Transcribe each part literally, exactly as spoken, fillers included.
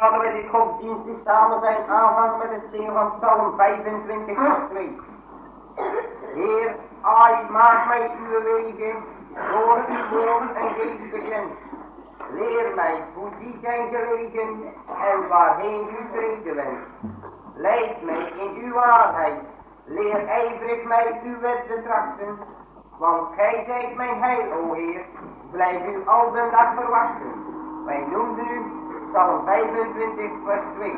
Laten we dit godsdienstig samen zijn aanvangen met het zingen van Psalm vijfentwintig vers twee. Heer, ai, maak mij uw wegen, door uw woord en geest bekend. Leer mij hoe die zijn gelegen en waarheen u vrede wenst. Leid mij in uw waarheid, leer ijverig mij uw wet betrachten. Want gij zijt mijn heil, o Heer, blijf u al de dag verwachten. Wij noemden u Psalm vijfentwintig vers twee.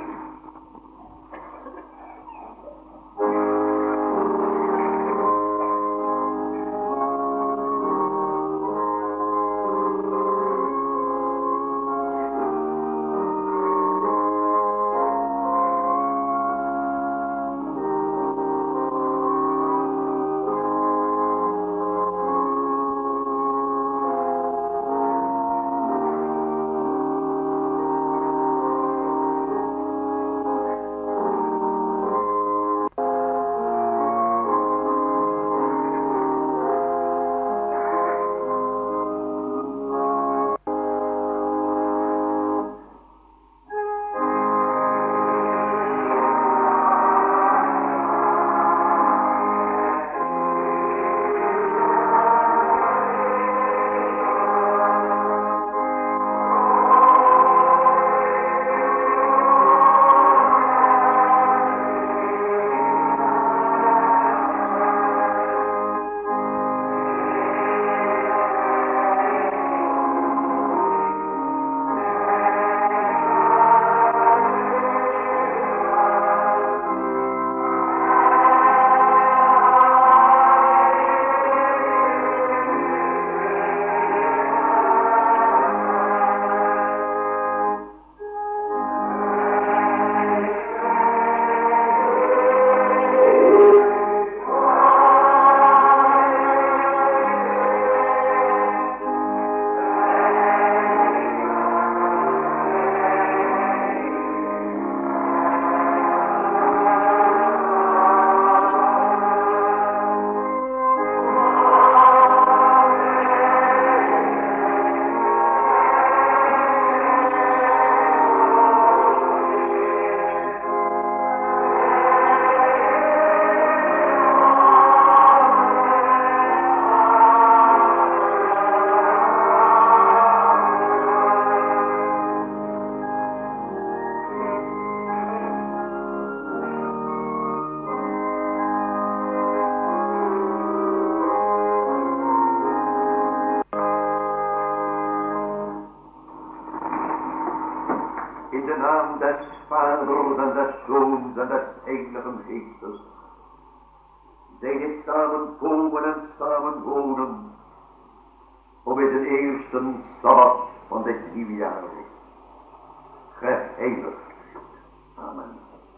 Zij dit samen komen en samen wonen op in de eerste sabbat van dit nieuwe jaar. Geheiligd. Amen.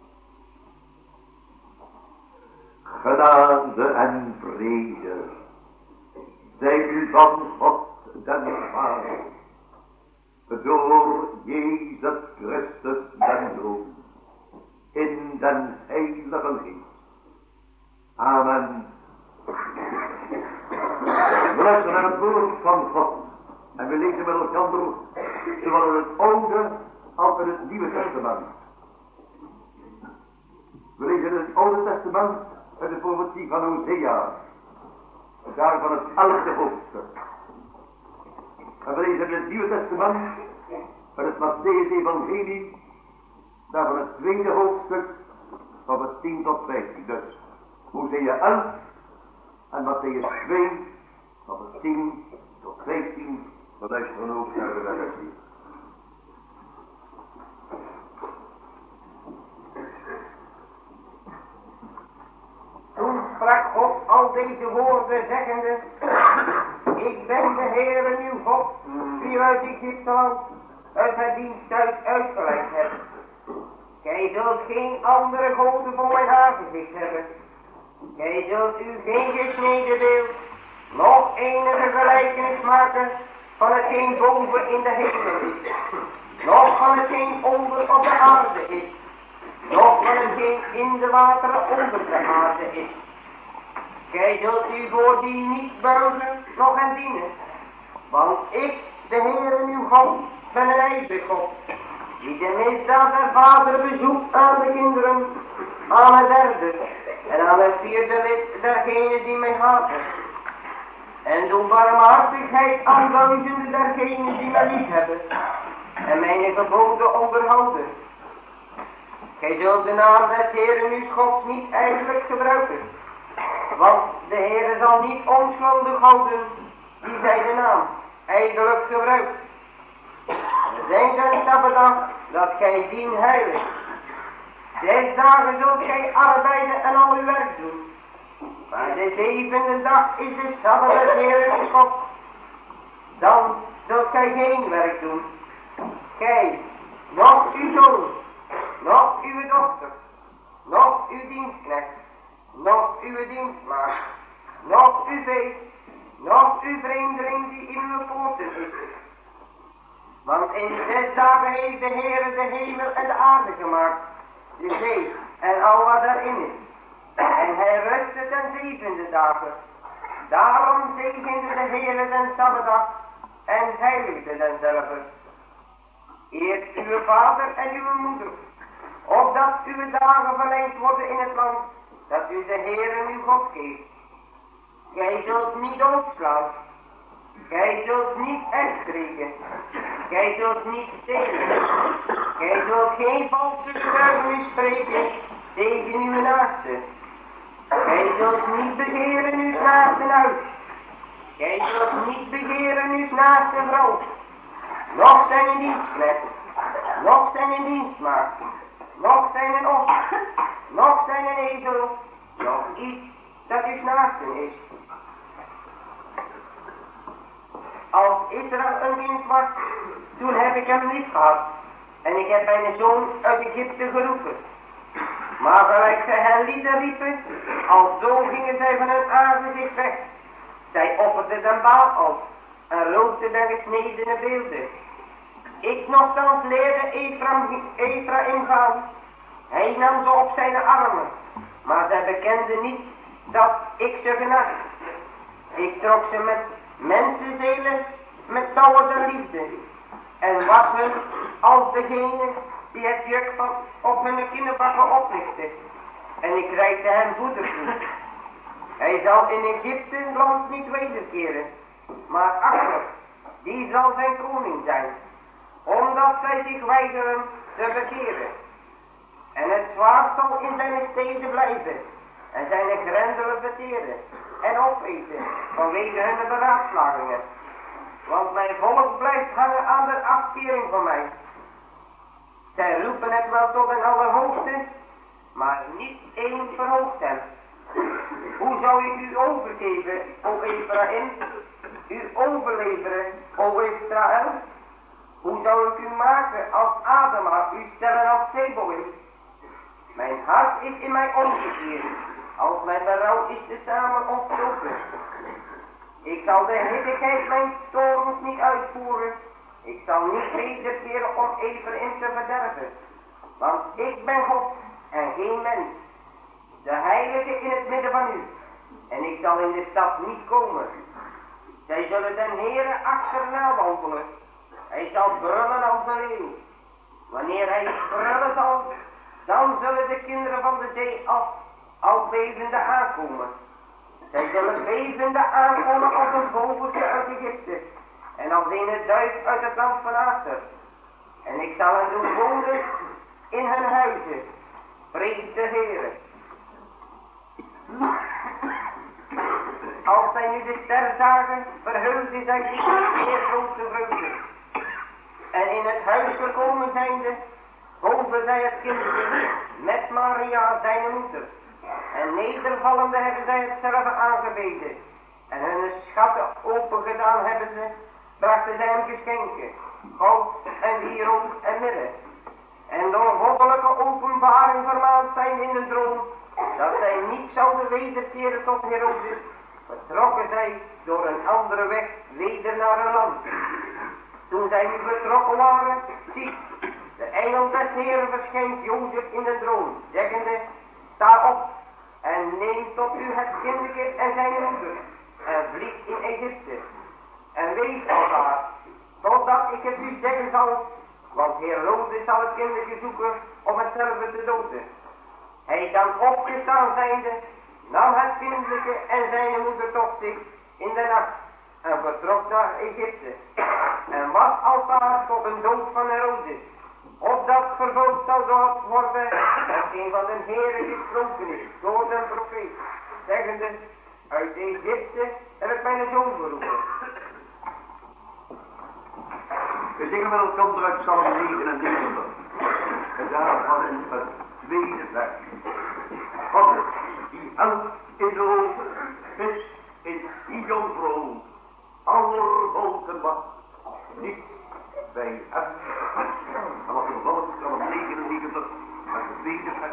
Genade en vrede zij u van God den Vader door Jezus Christus den Zoon in den Heilige Geest. Amen. We luisteren naar het woord van God en we lezen met elkaar zowel in het Oude als in het Nieuwe Testament. We lezen in het Oude Testament uit de profetie van Hosea, daarvan het elfde hoofdstuk. En we lezen in het Nieuwe Testament uit het Mattheüs-evangelie, daarvan het tweede hoofdstuk van vers tien tot vijftien. Dus Hosea elf en Mattheüs twee van vers tien tot vijftien. We luisteren ook naar de reactie. Toen sprak God al deze woorden zeggende: Ik ben de Heere uw God, die uit Egypte land, uit het diensthuis uitgeleid hebt. Gij zult geen andere goden voor mijn aangezicht hebben. Gij zult u geen gesneden beeld, nog enige gelijkenis maken van hetgeen boven in de hemel is, nog van hetgeen onder op de aarde is, nog van hetgeen in de wateren onder de aarde is. Gij zult u voor die niet buigen, nog hen dienen. Want ik, de Heere uw God, ben een ijzergod, die de misdaad der vader bezoekt aan de kinderen, aan het derde en aan het vierde lid dergenen die mij haten. En doe barmhartigheid aan duizenden dergenen die mij lief hebben en mijn geboden onderhouden. Gij zult de naam des Heeren uw Gods niet eigenlijk gebruiken, want de Heere zal niet onschuldig houden die zij de naam eigenlijk gebruikt. Denk zijn sabbatdag dat gij dien heilig. Zes dagen zult gij arbeiden en al uw werk doen. Maar de zevende dag is de sabbat des Heeren God. Dan zult gij geen werk doen. Gij, nog uw zoon, nog uw dochter, nog uw dienstknecht, nog uw dienstmaagd, nog uw vee, nog uw vreemdeling die in uw poorten is. Want in zes dagen heeft de Heere de hemel en de aarde gemaakt, de zee en al wat daarin is. En hij rustte ten zevende dagen. Daarom zegende de Heere den sabbatdag en heiligde denzelve. Eert uw vader en uw moeder, opdat uw dagen verlengd worden in het land, dat u de Heere uw God geeft. Gij zult niet doodslaan. Gij zult niet uitstreken. Gij zult niet stelen. Gij zult geen valse getuigenis spreken tegen uw naaste. Gij zult niet begeren uw naaste huis. Gij zult niet begeren uw naaste vrouw. Nog zijn een dienstknecht. Nog zijn een dienstmaagd. Nog zijn een os. Nog zijn een ezel. Nog iets dat uw naaste is. Als Israël een kind was, toen heb ik hem lief gehad. En ik heb mijn zoon uit Egypte geroepen. Maar gelijk zij hen lieden riepen, alzo gingen zij van hun aangezicht weg. Zij offerden den Baal en rookten den gesnedene beelden. Ik nogthans leerde Ephraim, Ephraim gaan. Hij nam ze op zijn armen, maar zij bekenden niet dat ik ze genas. Ik trok ze met mensenzelen met touwen der liefde en was hun als degene die het juk van op hun kinderbakken oplichtte. En ik reikte hem voeder toe. Hij zal in Egypte land niet wederkeren, maar Achor, die zal zijn koning zijn, omdat zij zich weigeren te bekeren. En het zwaard zal in zijn steden blijven, en zijn grendelen verteren en opeten vanwege hun beraadslagingen. Want mijn volk blijft hangen aan de afkering van mij. Zij roepen het wel tot een allerhoogste, maar niet één verhoogt hem. Hoe zou ik u overgeven, o Ephraim, u overleveren, o Israël? Hoe zou ik u maken als Adama, u stellen als Zeboim? Mijn hart is in mij omgekeerd, als mijn berouw is te samen ontstoken. Ik zal de hittigheid mijn torens niet uitvoeren. Ik zal niet wederkeren om Ephraim te verderven. Want ik ben God en geen mens, de heilige in het midden van u. En ik zal in de stad niet komen. Zij zullen den Heere achterna wandelen. Hij zal brullen als een leeuw. Wanneer hij brullen zal, dan zullen de kinderen van de zee af, al bevende aankomen. Zij zullen bevende aankomen als een vogeltje uit Egypte, en als een duif uit het land van Aser. En ik zal hen doen wonen in hun huizen, vrees de Heere. Als zij nu de ster zagen, verheugden zij zich met zeer grote vreugde. En in het huis gekomen zijnde, boven zij het kindje met Maria zijn moeder. En nedervallende hebben zij hetzelfde aangebeden. En hun schatten open gedaan hebben ze, brachten zij hem geschenken, goud en wierook en midden. En door goddelijke openbaring vermaand zijn in de droom, dat zij niet zouden wederkeren tot Herodes, vertrokken zij door een andere weg weder naar hun land. Toen zij nu vertrokken waren, zie, de engel des Heeren verschijnt Jozef in de droom, zeggende, sta op en neem tot u het kindje en zijn moeder en vlieg in Egypte. En wees al daar, totdat ik het u zeggen zal, Want Herodes zal het kindertje zoeken om hetzelfde te doden. Hij dan opgestaan zijnde, nam het kindelijke en zijn moeder tot zich in de nacht en vertrok naar Egypte. En was aldaar tot een dood van Herodes, opdat vervuld zou worden dat een van de Heeren gesproken is door zijn profeet, zeggende, uit Egypte heb ik mijn zoon geroepen. We zingen met elkaar uit Psalm negenennegentig. En daarvan in het tweede vers. God, die helpt in de ogen, is in Sion groot, aller volken wat, niet bij hem. En wat een volk Psalm negenennegentig, het tweede vers.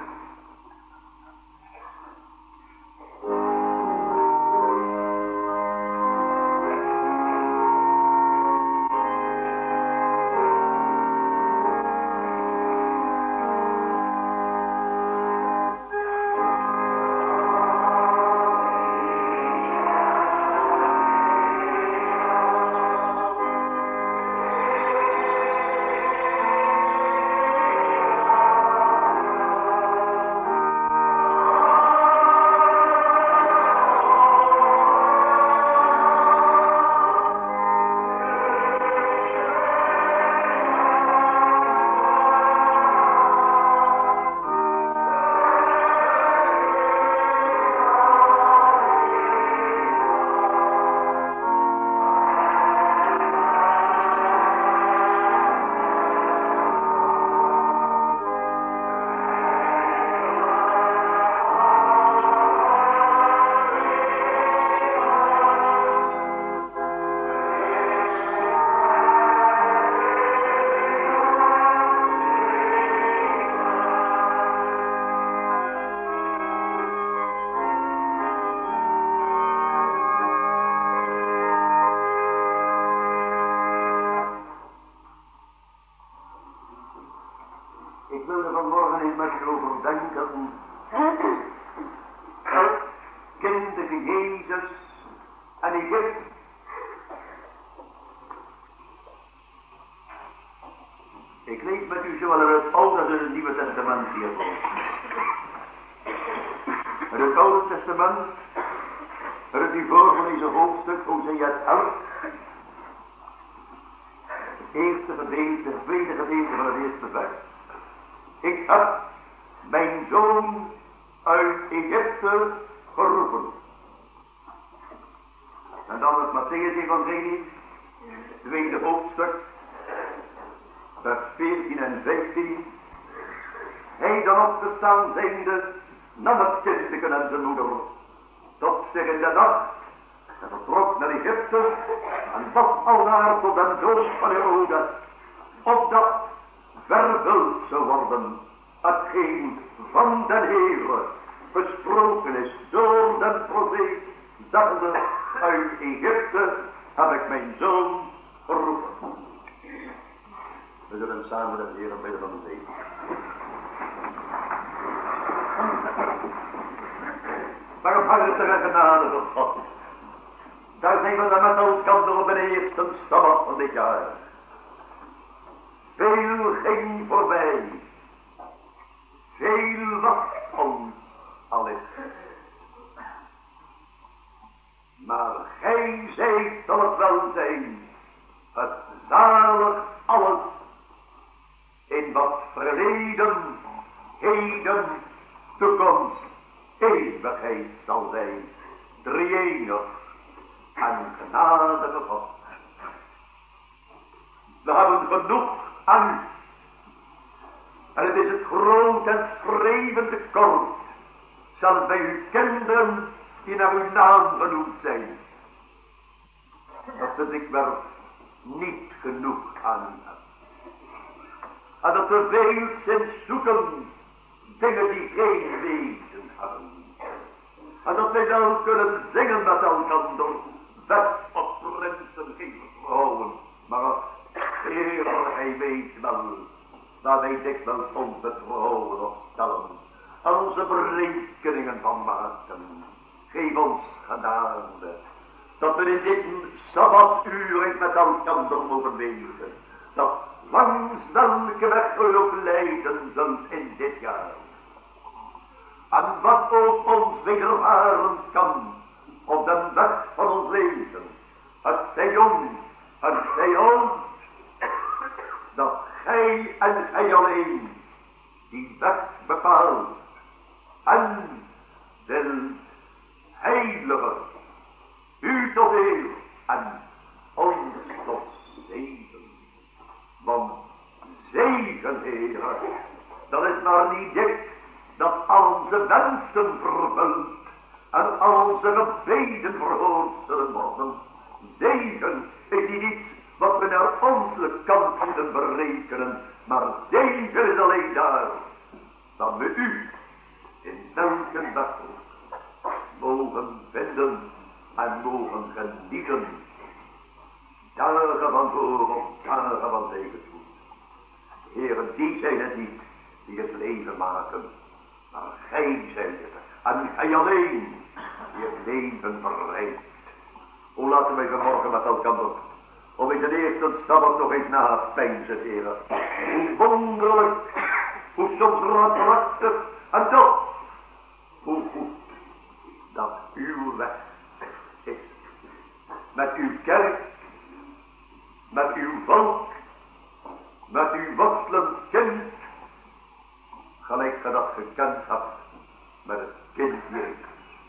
langs welke weg u ook leiden zult in dit jaar. En wat ook ons wedervaren kan op de weg van ons leven, het zij jong, het zij oud, dat gij en gij alleen die weg bepaalt en de heilige u tot eer en ons tot zegen. Want zegen, Heere, dat is maar niet dit dat al onze wensen vervult en al onze gebeden verhoord zullen worden. Zegen is niet iets wat we naar onze kant moeten berekenen, maar zegen is alleen daar dat we u in welke weg mogen vinden en mogen genieten. Dagen van voor of dagen van tegenspoed. Heren, die zijn het niet die het leven maken, maar gij zijt het en gij alleen die het leven verrijkt. Hoe laten wij vanmorgen met elkaar om in de eerste Sabbat nog eens na het peinzen, heren. Hoe wonderlijk, hoe soms raadselachtig en toch hoe goed dat uw weg is. Met uw kerk, met uw volk, met uw wortelend kind, gelijk ge dat gekend hebt met het kind Jezus.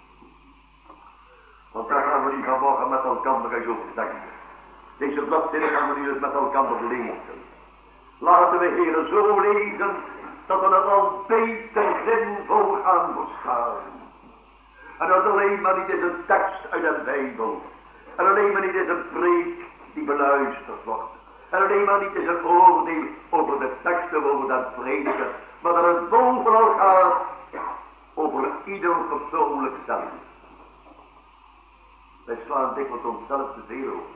Want daar gaan we niet vanmorgen met elkaar eens over denken. Deze bladzijde gaan we nu eens met elkaar lezen. Laten we, heren, zo lezen dat we het al beter zinvol gaan verstaan. En dat alleen maar niet is een tekst uit de Bijbel. En alleen maar niet is een preek die beluisterd wordt. En alleen maar niet is een oordeel over de teksten, over dat prediken. Maar dat het bovenal gaat over ieder persoonlijk zelf. Wij slaan dikwijls onszelf te veel over.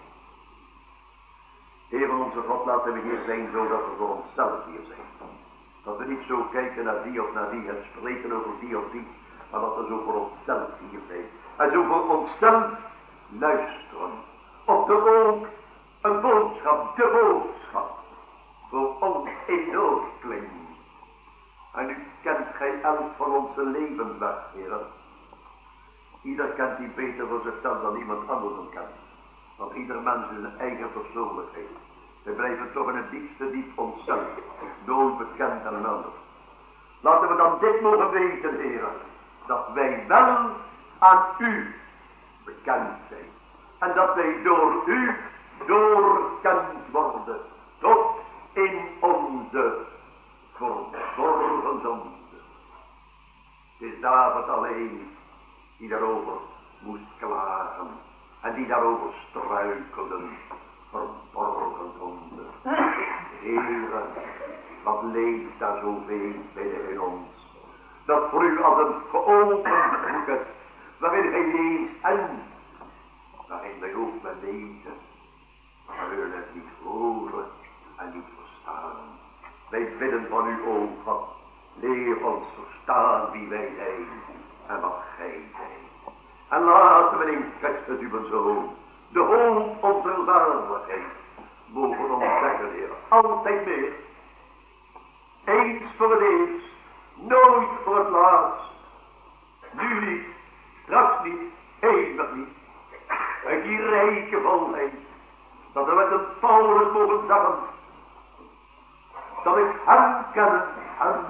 Heer onze God, laten we hier zijn zodat we voor onszelf hier zijn. Dat we niet zo kijken naar die of naar die en spreken over die of die. Maar dat we zo voor onszelf hier zijn. En zo voor onszelf luisteren. Of er ook een boodschap, de boodschap, voor ons in nood klinkt. En nu kent gij elk van onze levensweg, heren. Ieder kent die beter voor zichzelf dan iemand anders hem kent. Want ieder mens is een eigen persoonlijkheid. We blijven toch in het diepste diep onszelf, nooit bekend aan een ander. Laten we dan dit mogen weten, heren, dat wij wel aan u bekend zijn. En dat wij door u doorkend worden, tot in onze verborgen zonde. Het is David alleen die daarover moest klagen. En die daarover struikelden, verborgen zonde. Heere, wat leeft daar zoveel binnen in ons. Dat voor u als een geopend boek is, waarin gij leest en waarin wij ook met lezen. Maar we het niet horen en niet verstaan. Wij bidden van u, o God, leer ons verstaan wie wij zijn en wat gij zijt. En laten we in Christus uw Zoon, de hoop onze zaligheid, mogen ontdekken, Heer. Altijd meer. Eens voor het eerst, nooit voor het laatst. Nu niet, straks niet, eeuwig niet. Uit die rijke volheid, dat we met een Paulus mogen zeggen, dat ik hem ken, hem.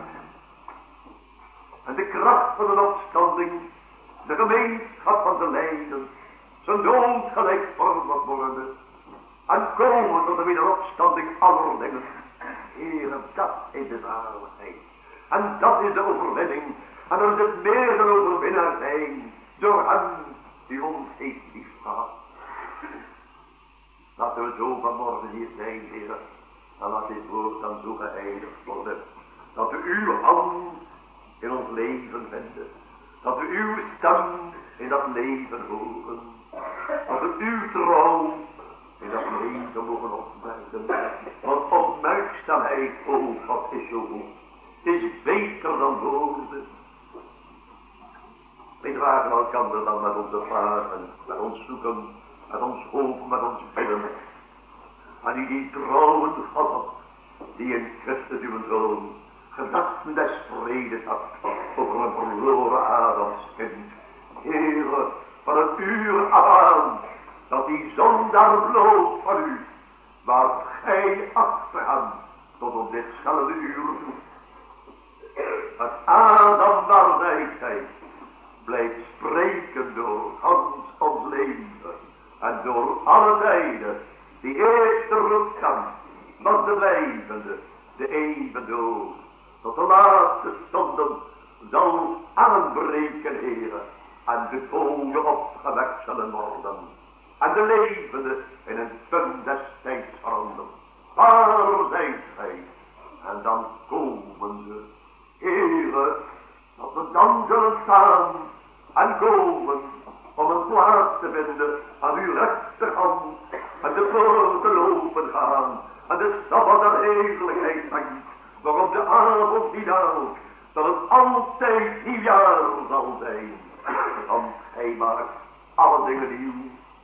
En de kracht van de opstanding, de gemeenschap van de lijden, zijn dood gelijkvormig worden en komen tot de wederopstanding aller dingen. Heere, dat is de zaligheid. En dat is de overwinning. En dan is het meer dan overwinnaar zijn door hem die ons heeft liefgehad. Laten we zo vanmorgen hier zijn, Heere. En laat dit woord dan zo geheiligd worden. Dat we uw hand in ons leven vinden. Dat we uw stem in dat leven horen. Dat we uw trouw in dat leven mogen opmerken. Want opmerkzaamheid, o God, is zo goed. Het is beter dan woorden. Wij dragen elkander dan met onze vragen, met ons zoeken, met ons hopen, met ons bidden. En u die trouwen God, die in Christus uw troon gedachten des vredes had over een verloren Adamskind. Heere, van het uur af aan dat die zondaar vloog van u, waart gij achteraan tot op ditzelfde uur toe. Het Adam waar zijt blijft spreken door gans ons leven en door alle tijden. Die eerste ruststand was de blijvende, de eeuwendood. Tot de laatste stonden zal aanbreken, Heere, en de doden opgewekt zullen worden. En de levende in een punt des tijds veranderen. Waar zijt gij? En dan komen ze, Heere, dat we dan zullen staan en komen om een plaats te vinden aan uw rechterhand en de poorten lopen gaan en de sabbat der heerlijkheid hangt, waarop de avond niet daalt, dat het altijd nieuwjaar zal zijn. Want hij maakt alle dingen nieuw.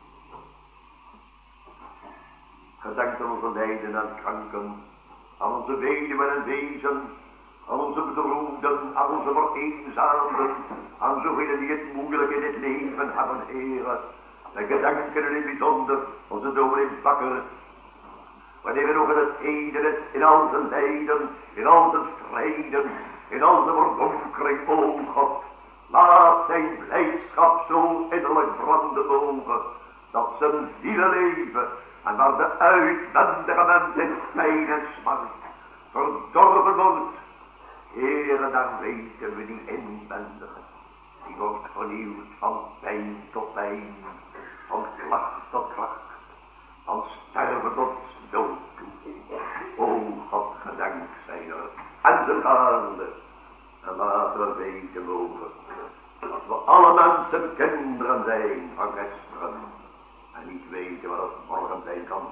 Gedenkt aan onze lijden en kranken, aan onze weduwen en wezen, aan onze bedroefden, aan onze vereenzaamden, aan zoveel die het moeilijk in het leven hebben, Heere. En gedenken in het bijzonder onze dominee Bakker, wanneer er nog in het heden is, in al zijn lijden, in al zijn strijden, in al zijn verdonkering, o God, laat zijn blijdschap zo innerlijk branden mogen, dat zijn zielen leven, en waar de uitwendige mens in pijn en smart verdorven wordt, Heere, dan weten we die inwendige, die wordt vernieuwd van pijn tot pijn, van klacht tot klacht, van sterven tot dood toe. O God, gedenk zijn er en zijn gaande, en laten we weten mogen, dat we alle mensen kinderen zijn van gisteren, en niet weten wat het morgen zijn kan.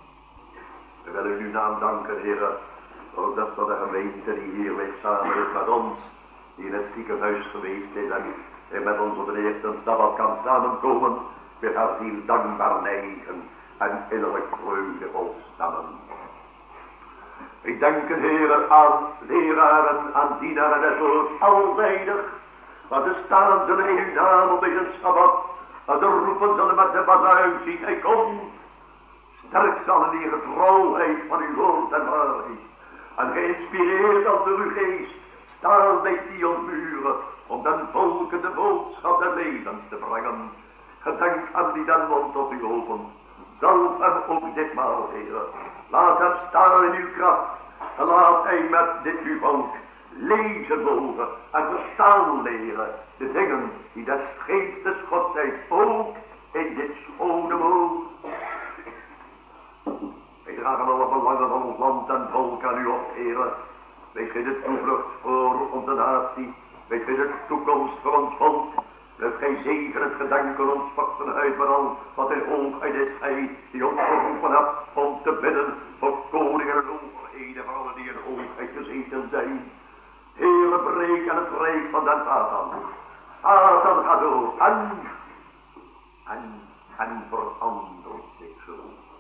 We willen uw naam danken, Heere, voor dat van de gemeente die hier weer samen is met ons, die in het ziekenhuis geweest is en, en met ons op de eerste sabbat kan samenkomen, met haar ziel dankbaar neigen en innerlijk vreugdevol stemmen. Ik dank u, Heere, aan leraren, aan dienaren des woords alzijdig, want ze staan zullen in uw naam op deze sabbat, en ze roepen zullen met de bazuin, ziet hij komt. Sterk zal die getrouwheid van uw woord en waarheid. En geïnspireerd als door uw geest, staan bij Sions muren, om den volken de boodschap des levens te brengen. Gedenk aan die den mond op u opent. Zalf hem ook ditmaal, Heere. Laat hem staan in uw kracht. En laat hij met dit uw volk lezen mogen en verstaan leren de dingen die des geestes God zijn, ook in dit schone woord. Wij dragen alle belangen van ons land en volk aan u op, Heere. Wij geven toevlucht voor onze natie. Wij geven toekomst voor ons volk. Blijf gij zegen het gedenken ons vasten uit met al wat in hoogheid is hij die ons geroepen hebt om te bidden voor koningen en overheden, voor allen die in hoogheid gezeten zijn. Heere, breek aan het rijk van den Satan. Satan gaat door en, en, en verandert zich zo.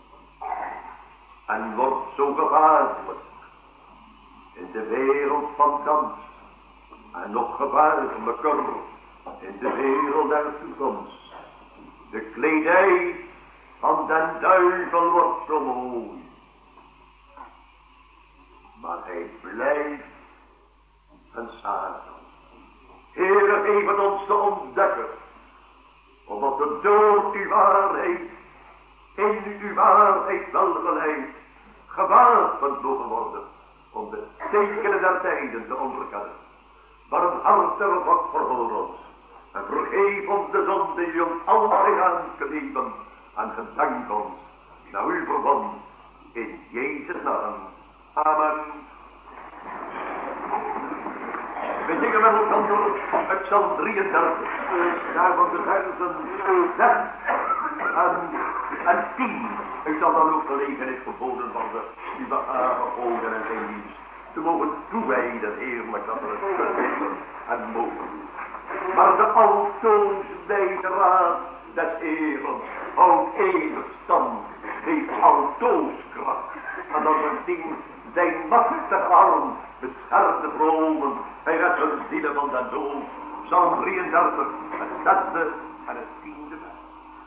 En wordt zo gevaarlijk in de wereld van dans. En nog gevaarlijker in de wereld der toekomst. De kledij van den duivel wordt zo mooi. Maar hij blijft een Satan. Heere, geef het ons te ontdekken, omdat de door uw waarheid, in uw waarheid welgeleid, gewapend mogen worden, om de tekenen der tijden te onderkennen. Barmhartige God, verhoor ons, en vergeef ons de zonde die ons altijd aangegeven, en gedenk ons naar uw verbond, in Jezus' naam. Amen. We zingen met elkaar uit Psalm drieëndertig, daarvan de versen zes en, en tien. U zal dan ook gelegenheid geboden van de die behagen ogen en zijn dienst te mogen toewijden, eerlijk dat we het kunnen en mogen. Maar de altoos wijze raad des Heeren houdt eeuwig stand, heeft altoos kracht. En dan we zien, Zijn machtige arm beschermt de vromen. Hij redt hun zielen van den dood. Psalm drieëndertig, het zesde en het tiende vers.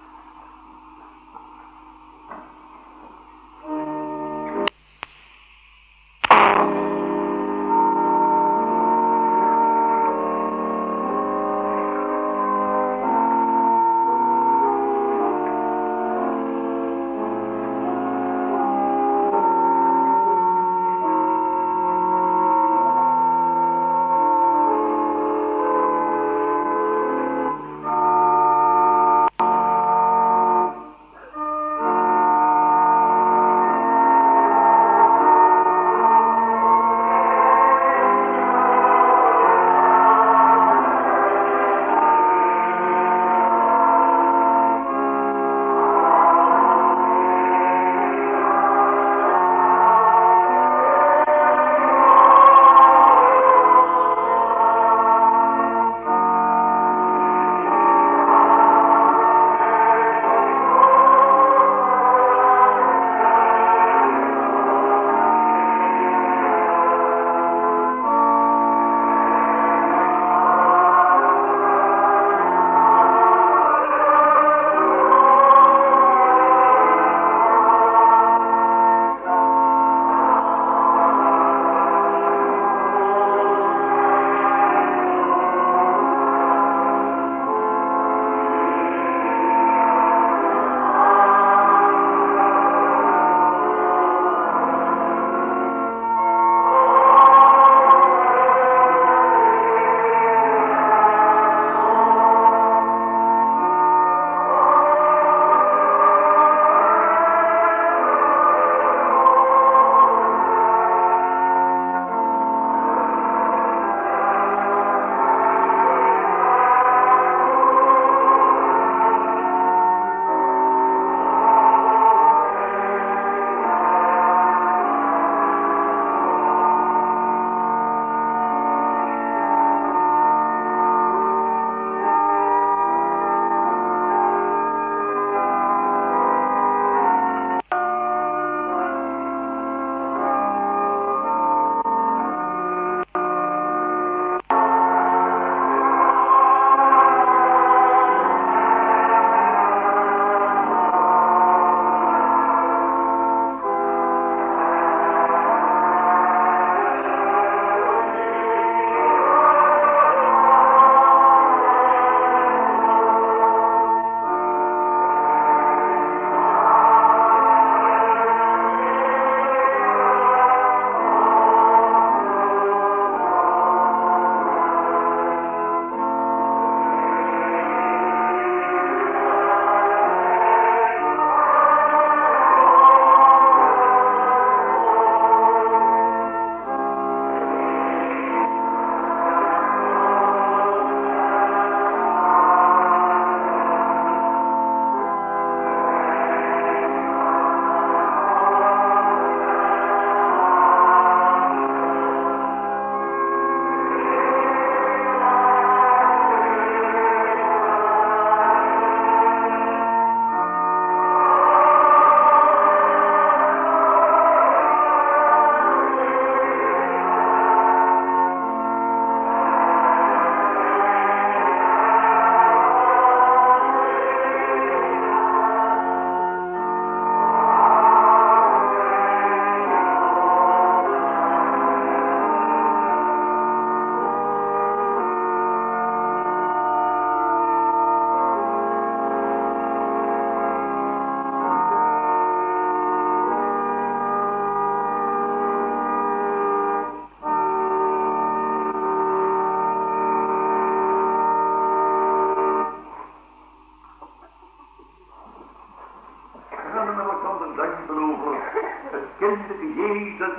kindelijke Jezus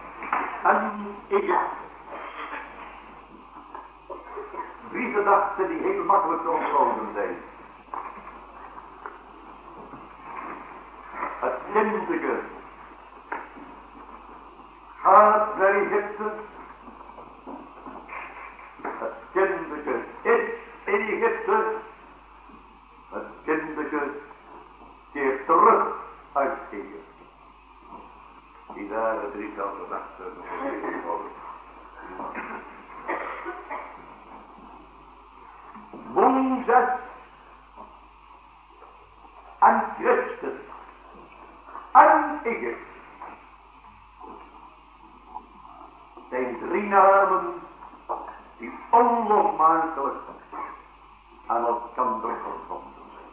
en ik. Drie gedachten die heel makkelijk te onthouden zijn. Het kindelijke gaat naar Egypte. Het kindelijke is in Egypte. Het kindelijke keert terug uit Egypte. Die daar het drietal gedachten. Mozes en Christus en Egypte zijn drie namen die onlosmakelijk aan elkaar verbonden zijn.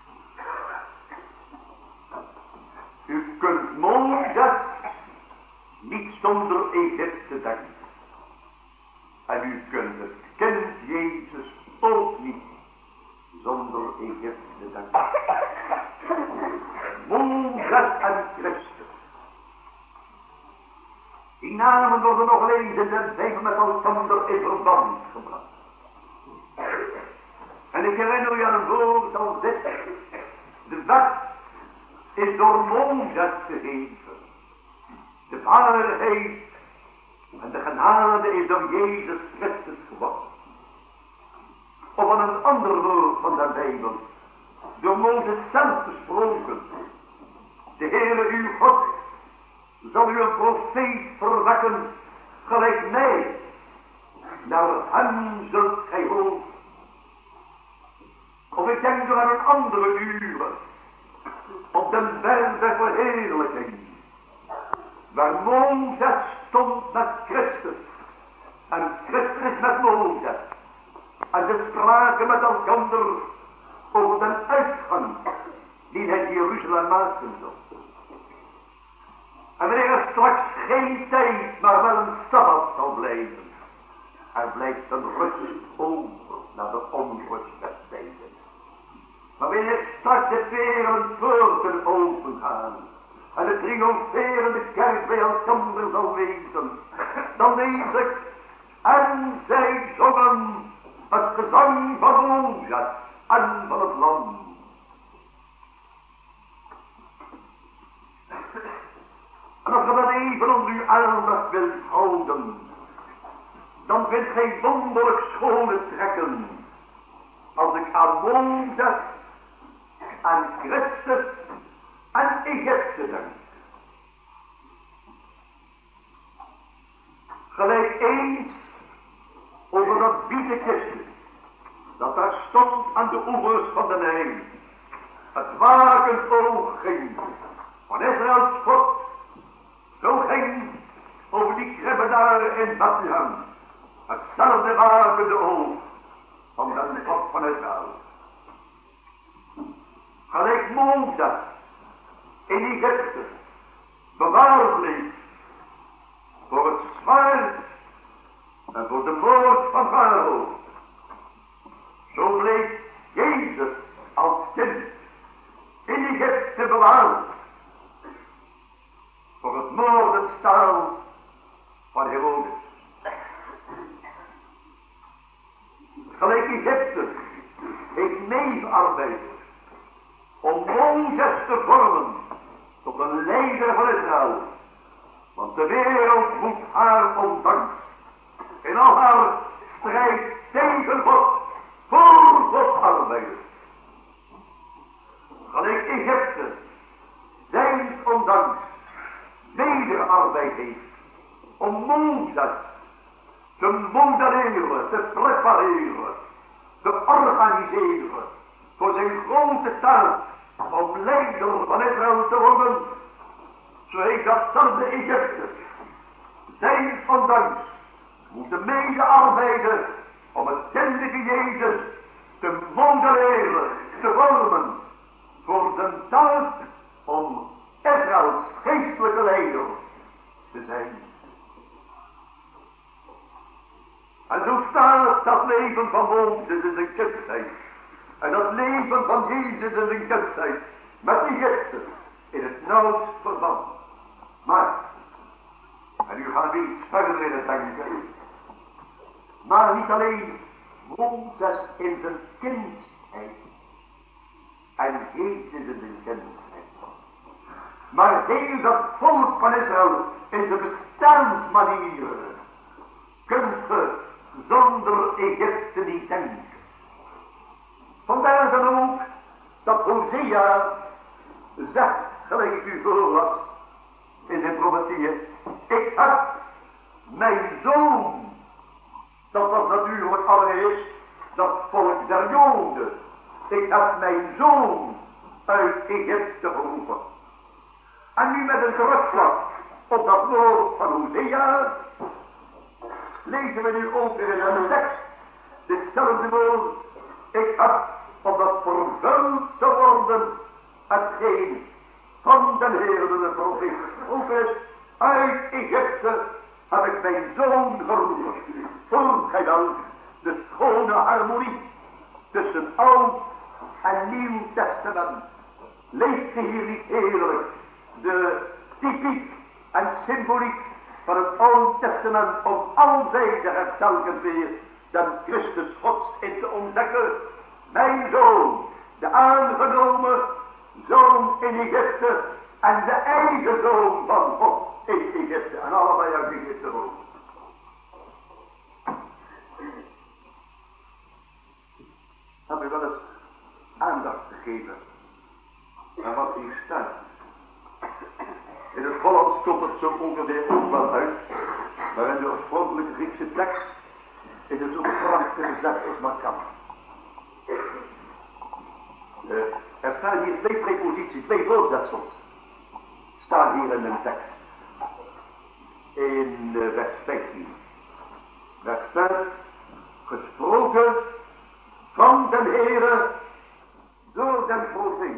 U kunt Mozes niet zonder Egypte denken. En u kunt het kind Jezus ook niet zonder Egypte denken. Mozes en Christus. Die namen worden nog eens in de Bijbel met elkaar in verband gebracht. En ik herinner u aan een woord als dit. De wet is door Mozes gegeven. De waarheid en de genade is door Jezus Christus geworden. Of aan een ander woord van de Bijbel. Door Mozes zelf gesproken. De Heere uw God zal u een profeet verwekken, gelijk mij. Naar hem zult gij horen. Of ik denk nog aan een andere uur, op de berg der verheerlijking, waar Mozes stond met Christus, en Christus met Mozes, en ze spraken met elkaar over de uitgang die hij Jeruzalem maken zou. En wanneer er straks geen tijd, maar wel een sabbat zal blijven, er blijft een rust over naar de onrust des tijden. Maar wanneer straks de veren poorten opengaan en de triomferende kerk bij elkaar zal wezen, dan lees ik, en zij zongen het gezang van Mozes en van het lam. En als je dat even onder uw aandacht wilt houden, dan vindt gij wonderlijk schone trekken, als ik aan Mozes, aan Christus en Egypte denk. Gelijk eens over dat biezenkistje, dat daar stond aan de oevers van de Nijl, het wakend oog ging van Israëls God. Zo ging over die kribbedaren in Bethlehem hetzelfde wakende oog van de God van Israël. Gelijk Mozes in Egypte bewaard bleef voor het zwaard en voor de moord van Farao. Zo bleef Jezus als kind in Egypte bewaard voor het moordenstaal van Herodes. Gelijk Egypte heeft meegearbeid om Mozes te vormen tot een leider van Israël. Want de wereld moet haar ondanks in al haar strijd tegen God voor God arbeiden. Gelijk Egypte zijn ondanks wederarbeid heeft om Mozes te modelleren, te prepareren, te organiseren voor zijn grote taak om leider van Israël te worden. Zo heeft datzelfde Egypte zijn ondanks moeten medearbeiden om het kindige Jezus te modelleren, te vormen voor zijn taak om Israëls geestelijke leider te zijn. En zo staat dat leven van Mozes in zijn kindsheid en dat leven van Jezus in zijn kindsheid met Egypte in het nauwst verband. Maar, en nu gaan we iets verder in het denken, maar niet alleen Mozes in zijn kindsheid en Jezus in zijn kindsheid, maar heel dat volk van Israël in zijn bestaansmanier kunt ge zonder Egypte niet denken. Vandaar dan ook dat Hosea zegt, gelijk ik u voorlas in zijn profetieën, ik heb mijn zoon, dat was natuurlijk allereerst dat volk der Joden, ik heb mijn zoon uit Egypte geroepen. En nu met een terugslag op dat woord van Hosea, lezen we nu ook weer in een tekst, ditzelfde woord, ik heb, opdat vervuld zou worden, hetgeen van den Heer door de profeet gesproken is, uit Egypte heb ik mijn zoon geroepen. Voelt gij dan de schone harmonie tussen Oud en Nieuw Testament? Leest gij hier niet heerlijk de typiek en symboliek van het Oude Testament om al zijden er telkens weer den Christus Gods in te ontdekken? Mijn zoon, de aangenomen zoon in Egypte en de eigen zoon van God in Egypte. En allebei uit Egypte ook. Heb je wel eens aandacht gegeven aan wat hier staat? In het Hollands komt het zo ongeveer ook wel uit, maar in de oorspronkelijke Griekse tekst is het zo prachtig gezet als maar kan. Uh, er staan hier twee preposities, twee voorzetsels, staan hier in de tekst. In uh, vers vijftien. Daar staat gesproken van den Heere door den profeet.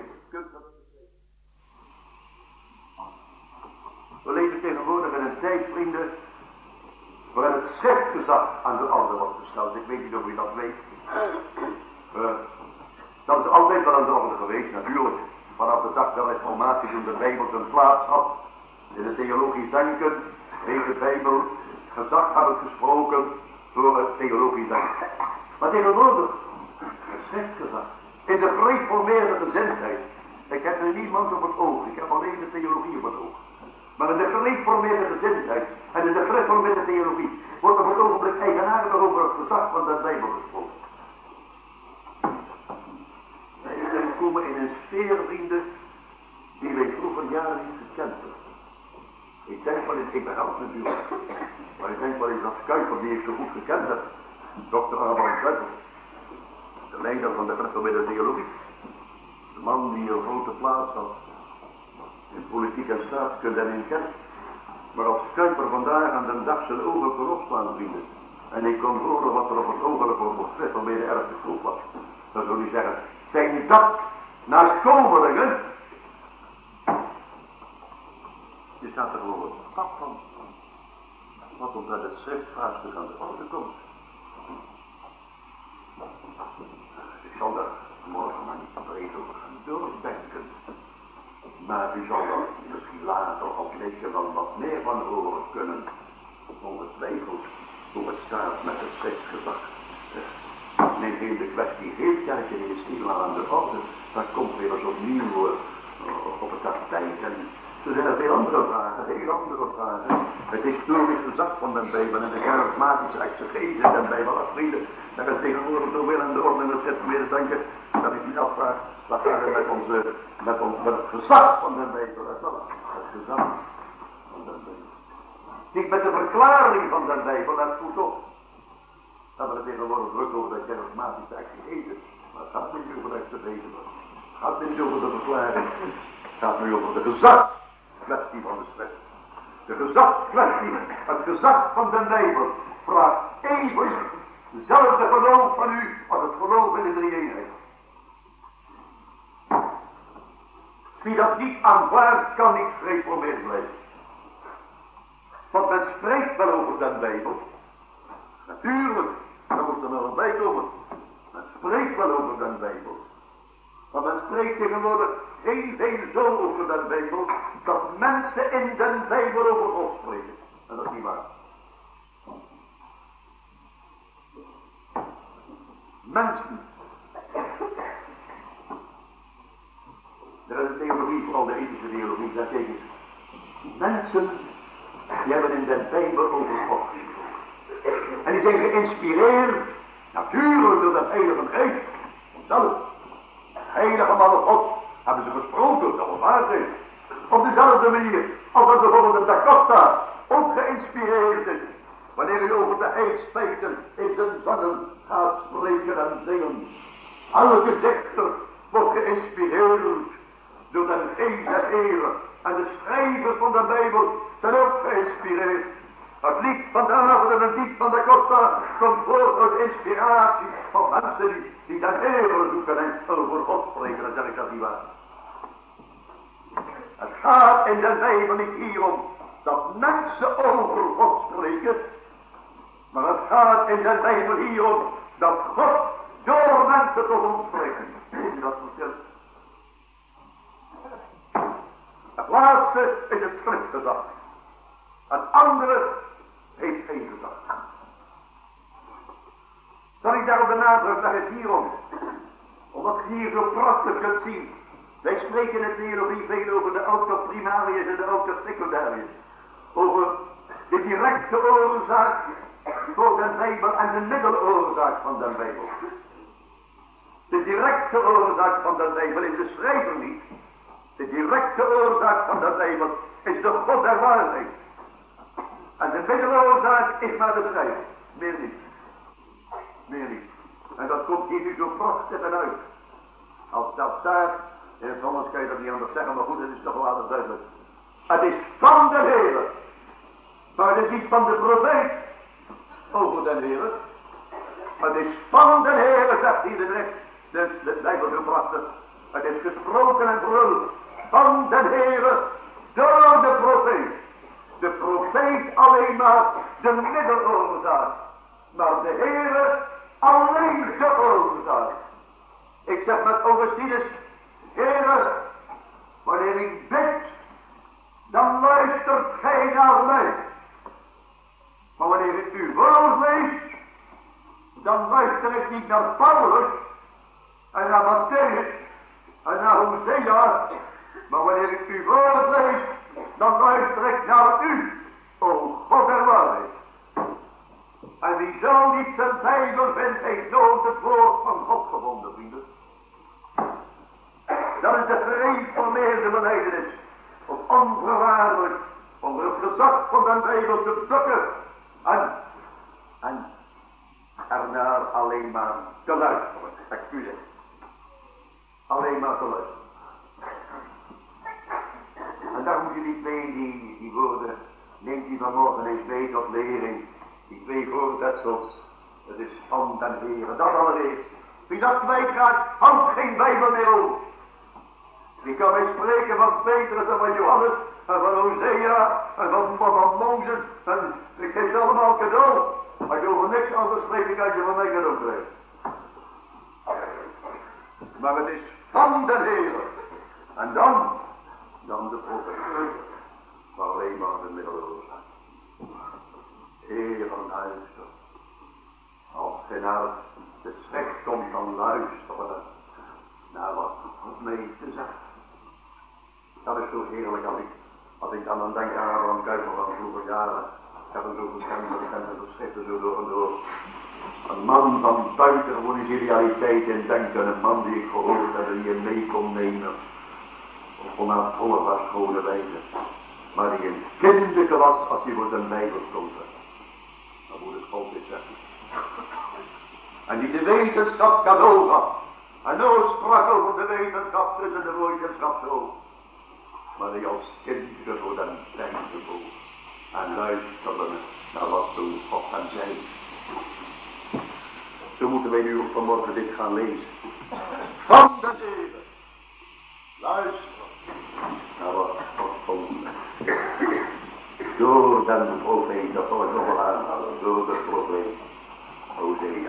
We leven tegenwoordig in een tijd, vrienden, waarin het schriftgezag aan de orde wordt gesteld. Ik weet niet of u dat weet. Uh, dat is altijd wel aan de orde geweest, natuurlijk. Vanaf de dag der reformatie, toen de Bijbel zijn plaats had in het theologisch denken, heeft de Bijbel gezag hebben gesproken door het theologisch denken. Maar tegenwoordig, het schriftgezag, in de gereformeerde gezindheid. Ik heb nu niemand op het oog, ik heb alleen de theologie op het oog. Maar in de gereformeerde gezindheid en in de gereformeerde theologie wordt er op het ogenblik eigenaardig over het gezag van de Bijbel gesproken. Wij komen in een sfeer, vrienden, die wij vroeger jaren niet gekend hebben. Ik denk wel eens, ik ben oud natuurlijk, maar ik denk wel eens dat Kuiper, die ik zo goed gekend heb, dokter Abraham Kuiper, de leider van de gereformeerde theologie, de man die een grote plaats had in politiek en staatskunde en in kerk. Maar als Kuiper vandaag aan de dag zijn ogen kon opslaan, vrienden, en ik kon horen wat er op het ogenblik over het gereformeerde erg gesproken was, dan zou hij zeggen, zijn dat nakomelingen? Je staat er gewoon op pad van. Wat omdat het schriftvraagstuk aan de orde komt. Ik zal daar morgen maar niet breed over gaan doordenken. Maar u zal er misschien later of lezen wel wat meer van horen kunnen. Ongetwijfeld hoe het staat met het schriftgezag. Neem heel de kwestie heel kerken in Nederland aan de orde. Dat komt weer eens opnieuw uh, op het tapijt. En er zijn er veel andere vragen, heel andere vragen. Het historisch gezag van de Bijbel en de charismatische exegese in de Bijbel. Als vrienden, daar is tegenwoordig zoveel aan de orde in het gereformeerde denken, dat ik me afvraag, wat gaat er met, onze, met, ons, met het gezag van de Bijbel? Dat is wel het gezag van de Bijbel. Niet met de verklaring van de Bijbel, dat is goed op. Dat we er tegenwoordig druk over de charismatische exegese. Maar het gaat niet over de exegese. Het gaat niet over de verklaring. Het gaat nu over de gezagkwestie van de schrift. De gezagkwestie, het gezag van de Bijbel, vraagt even dezelfde geloof van u als het geloof in de drie-eenheid. Wie dat niet aanvaardt, kan niet gereformeerd blijven. Want men spreekt wel over de Bijbel. Natuurlijk, daar moet er nog bij komen. Men spreekt wel over de Bijbel. Maar men spreekt tegenwoordig heel veel zo over de Bijbel, dat mensen in de Bijbel over God spreken. En dat is niet waar. Mensen. Er is een theologie, vooral de ethische theologie, daar tegen. Mensen, die hebben in de Bijbel over God gesproken. En die zijn geïnspireerd, natuurlijk door de Heilige Geest. Zelf. Heilige mannen God hebben ze gesproken, dat was waar zijn. Op dezelfde manier als dat bijvoorbeeld de Da Costa ook geïnspireerd is. Wanneer u over de heilsfeiten in zijn zangen gaat spreken en zingen. Elke dichter geïnspireerd door de geest des Heeren. En de schrijver van de Bijbel zijn ook geïnspireerd. Het lied van de avond en het lied van de Costa komt voort uit inspiratie van mensen die, die de Heeren zoeken en over God spreken. Dan zeg ik dat niet waar. Het gaat in de Bijbel niet hier om dat mensen over God spreken. Maar het gaat in de Bijbel hier om dat God door mensen tot ons spreekt. Zie dat verschil? Het laatste is het schriftgezag. Het andere heeft geen gezag. Zal ik daarop de nadruk leggen hierom? Omdat je hier zo prachtig kunt zien. Wij spreken in de theologie veel over de autoprimariërs en de autosecundariërs. Over de directe oorzaak voor de Bijbel en de middeloorzaak van de Bijbel. De directe oorzaak van de Bijbel is de schrijver niet. De directe oorzaak van de Bijbel is de God der waarheid. En de middeloorzaak is maar de schrijver. Meer niet. Meer niet. En dat komt hier nu zo prachtig en uit. Als dat staat, in het Hollands kan je dat niet anders zeggen, maar goed, het is toch wel anders duidelijk. Het is van de Heer. Maar het is niet van de profeet over de Heer. Het is van de Heer, zegt hier de direct. De, de Bijbel zo prachtig. Het is gesproken en verhuld van de Heer door de profeet. De profeet alleen maar de middeloorzaak. Maar de Heer alleen de oorzaak. Ik zeg met Augustinus, Heer, wanneer ik bid, dan luistert gij naar mij. Maar wanneer ik uw woord lees, dan luister ik niet naar Paulus en naar Matthäus en naar Hosea. Maar wanneer ik uw woord lees, dan luister ik naar u, o God der waarheid. En wie zo niet zijn Bijbel vindt, heeft nooit het woord van God gevonden, vrienden. Dat is de gereformeerde belijdenis. Om onvoorwaardelijk onder het gezag van de Bijbel te bukken. En, en ernaar alleen maar te luisteren. Excuseer. Alleen maar te luisteren. En daar moet je niet mee, die, die woorden. Neemt u vanmorgen eens mee tot lering. Die twee voorzetsels. Het is van den Heere. Dat allereerst. Wie dat kwijtraakt, houdt geen Bijbel meer over. Die kan mij spreken van Petrus en van Johannes en van Hosea en van, van, van Mozes. En ik geef ze allemaal cadeau. Als je over niks anders spreekt, kan je van mij cadeau krijgen. Maar het is van de Heer. En dan, dan de profeet. Maar alleen maar de middeloorzaak. Heer van luister. Als je naar de schrift komt van luisteren naar wat God mee te zeggen. Dat is zo heerlijk als ik, als ik dan aan denk aan Abraham Kuyper van vroeger jaren. Ik heb hem zo gekend, dat ik hem de schriften zo door en door. Een man van buitengewone genialiteit in denken, een man die ik gehoord heb en die je mee kon nemen. Op onafvolgbaar schone wijze. Maar die een kinderke was als hij voor zijn Bijbel stond. Dan moet het God eens zeggen. En die de wetenschap cadeau gaf. En nooit sprak over de wetenschap tussen de wetenschap zo. Maar die als kindje voor den denken boog. En luisterde naar wat toen God hem zei. Zo moeten wij nu ook vanmorgen dit gaan lezen. Van de Heer. Luister naar wat God vond. Door den profeet, dat zal ik nog wel aanhalen. Door de profeet Hosea.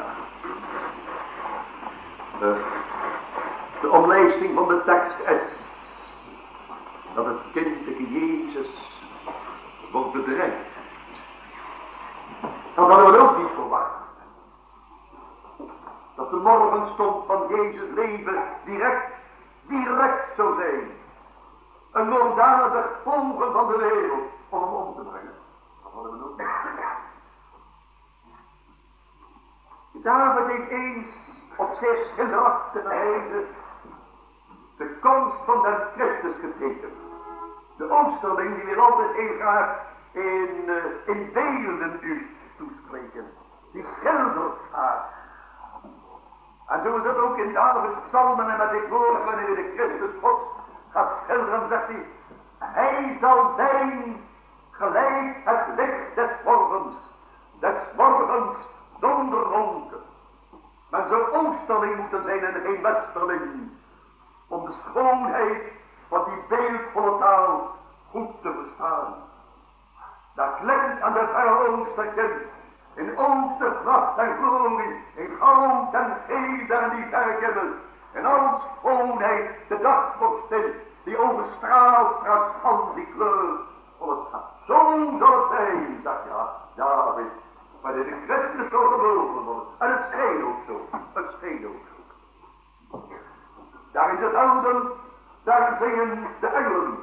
De, de omlijsting van de tekst is dat het kindje Jezus wordt bedreigd. Dat hadden we ook niet verwacht. Dat de morgenstond van Jezus leven direct, direct zou zijn. Een moorddadig volgen van de wereld om hem om te brengen. Dat hadden we ook niet verwacht. David heeft eens op zeer schilderachtige wijze de komst van de Christus getekend. De Oosterling die wil altijd heel graag in, uh, in beelden u toespreken. Die schildert haar. En zo is het ook in Davids psalmen en met dit woord wanneer hij de Christus God gaat schilderen, zegt hij, hij zal zijn gelijk het licht des morgens, des morgens zonder wolken. Men zou oosterling moeten zijn en geen westerling, om de schoonheid van die beeldvolle taal goed te verstaan. Daar klinkt aan de verre oosterkind, in ooster pracht en glorie, in goud en geel en die verrekemmel, in al schoonheid de dagvorstin, die overstraalt straks van die kleur. Alles gaat. Zo zal het zijn, zegt ja, David. Maar de Christus zal geboren worden. En het scheen ook zo. Het scheen ook zo. Daar is het elden, daar zingen de engelen.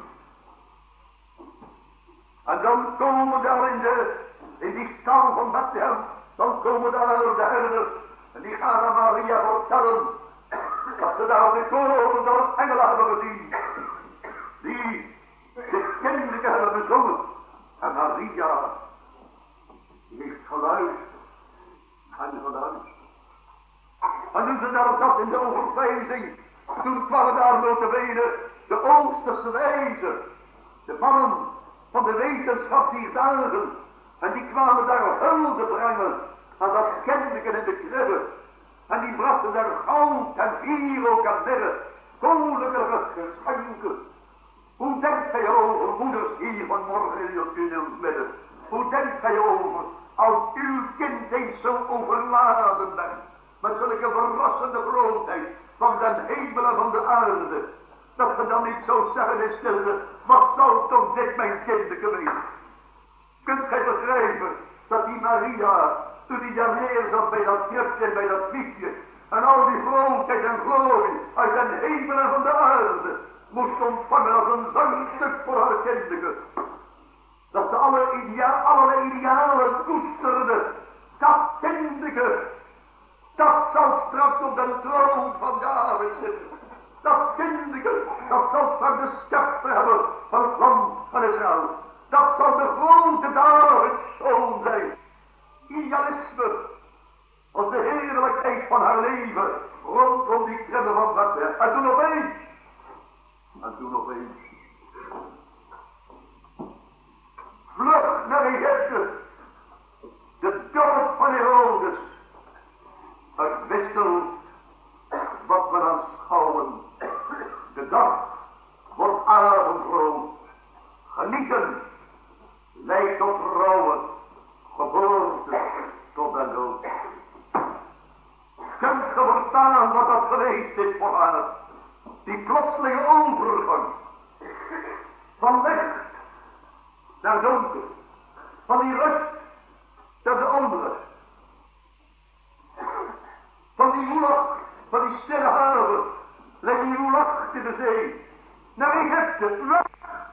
En dan komen daar in, de, in die stal van Bethlehem, dan komen daar de herders. En die gaan aan Maria vertellen dat ze daar de koren door engelen hebben gezien. Die de kinderen hebben bezongen. En Maria heeft geluisterd en geluisterd. En toen ze daar zat in de overpeinzing, toen kwamen daar notabene de Oosterse wijzen, de mannen van de wetenschap die dagen, en die kwamen daar hulde brengen aan dat kindje in de kribbe. En die brachten daar goud en wierook en mirre, koninklijke geschenken. Hoe denkt gij over, moeders hier vanmorgen in uw midden? Hoe denkt gij over, als uw kind eens zo overladen bent, met zulke verrassende grootheid van den hemel en van de aarde, dat ge dan niet zo zeggen in stilte, wat zal toch dit mijn kindje wezen? Kunt gij begrijpen dat die Maria, toen die daar neer zat bij dat kribje en bij dat wiegje, en al die grootheid en glorie uit den hemel en van de aarde, moest ontvangen als een zangstuk voor haar kinderen. Dat ze alle idea allerlei idealen koesterde. Dat kinderen, dat zal straks op de troon van David zitten. Dat kinderen, dat zal straks de schepter hebben van het land van Israël. Dat zal de grote Davids zoon zijn. Idealisme, als de heerlijkheid van haar leven rondom die kribbe van Bethlehem. En toen opeens, en toen opeens, vlug naar Egypte, de dood van Herodes, het wissel wat we aanschouwen, de dag wordt avondrood, genieten, leidt tot rouwen, geboorte tot den dood. Kunt ge verstaan wat dat geweest is voor haar, die plotselinge overgang, van licht naar donker, van die rust naar de onrust, van die woelach, van die stille haven, leg die woelach in de zee, naar Egypte, weg.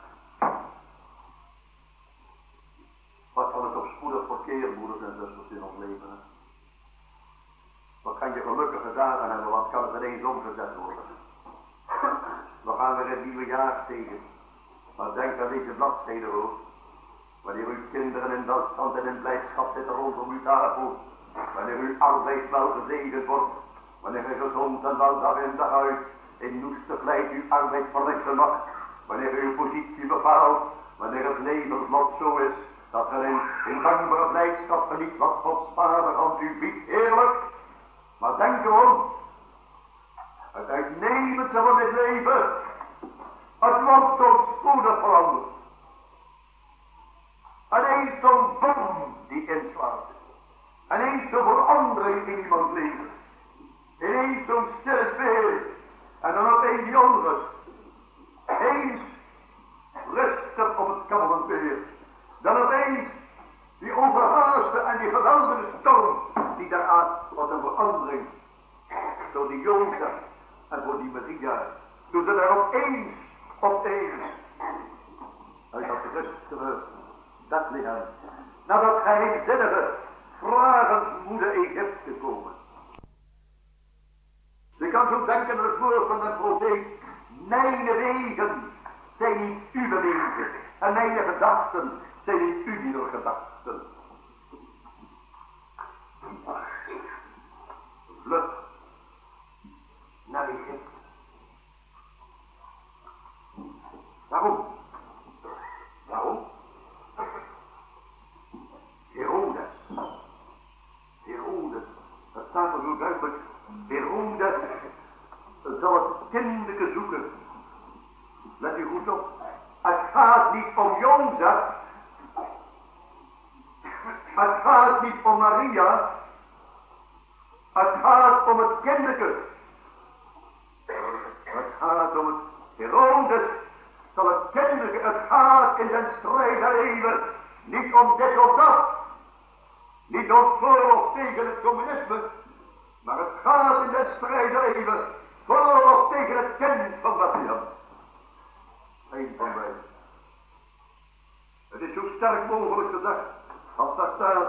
Wat kan het toch spoedig verkeerd, moeders en zusters, in ons leven, hè? Wat kan je gelukkige dagen hebben, wat kan het ineens omgezet worden? We gaan weer het nieuwe jaar tegen. Maar denk aan deze bladzijde hoor. Wanneer uw kinderen in welstand en in blijdschap zitten rondom uw tafel. Wanneer uw arbeid wel gezegend wordt. Wanneer u gezond en wel dag in dag uit in noestigheid uw arbeid verrichten mag. Wanneer u uw positie bepaalt. Wanneer het levenslot zo is dat er in, in gangbare blijdschap geniet wat Gods Vader aan u biedt. Heerlijk. Maar denk erom. Het uitnemendste van dit leven. Het wordt zo spoedig veranderd. En eens zo'n bom die inslaat. En eens zo'n verandering in iemands leven. Ineens zo'n stille sfeer. En dan opeens die onrust. Eens rustig op het kampmenveer. Dan opeens die overhaaste en die geweldige storm. Die daaraan was een verandering. Door die Jozef en voor die Maria. Toen ze daar opeens, opeens. Uit dat rustige Bethlehem. Naar dat geheimzinnige, vragensmoede Egypte komen. Je kan zo denken aan het woord van de profeet. Mijn wegen zijn niet uw wegen. En mijn gedachten zijn niet uw gedachten. Vlug zo duidelijk. Herodes zal het kinderke zoeken. Let u goed op. Het gaat niet om Jozef. Het gaat niet om Maria. Het gaat om het kinderke. Het gaat om het Herodes zal het kinderke. Het gaat in den strijd der eeuwen. Niet om dit of dat. Niet om voor of tegen het communisme. Maar het gaat in den strijd der eeuwen. Voor of tegen het kind van Bethlehem. Eén van beiden. Het is zo sterk mogelijk gezegd. Als daar staat.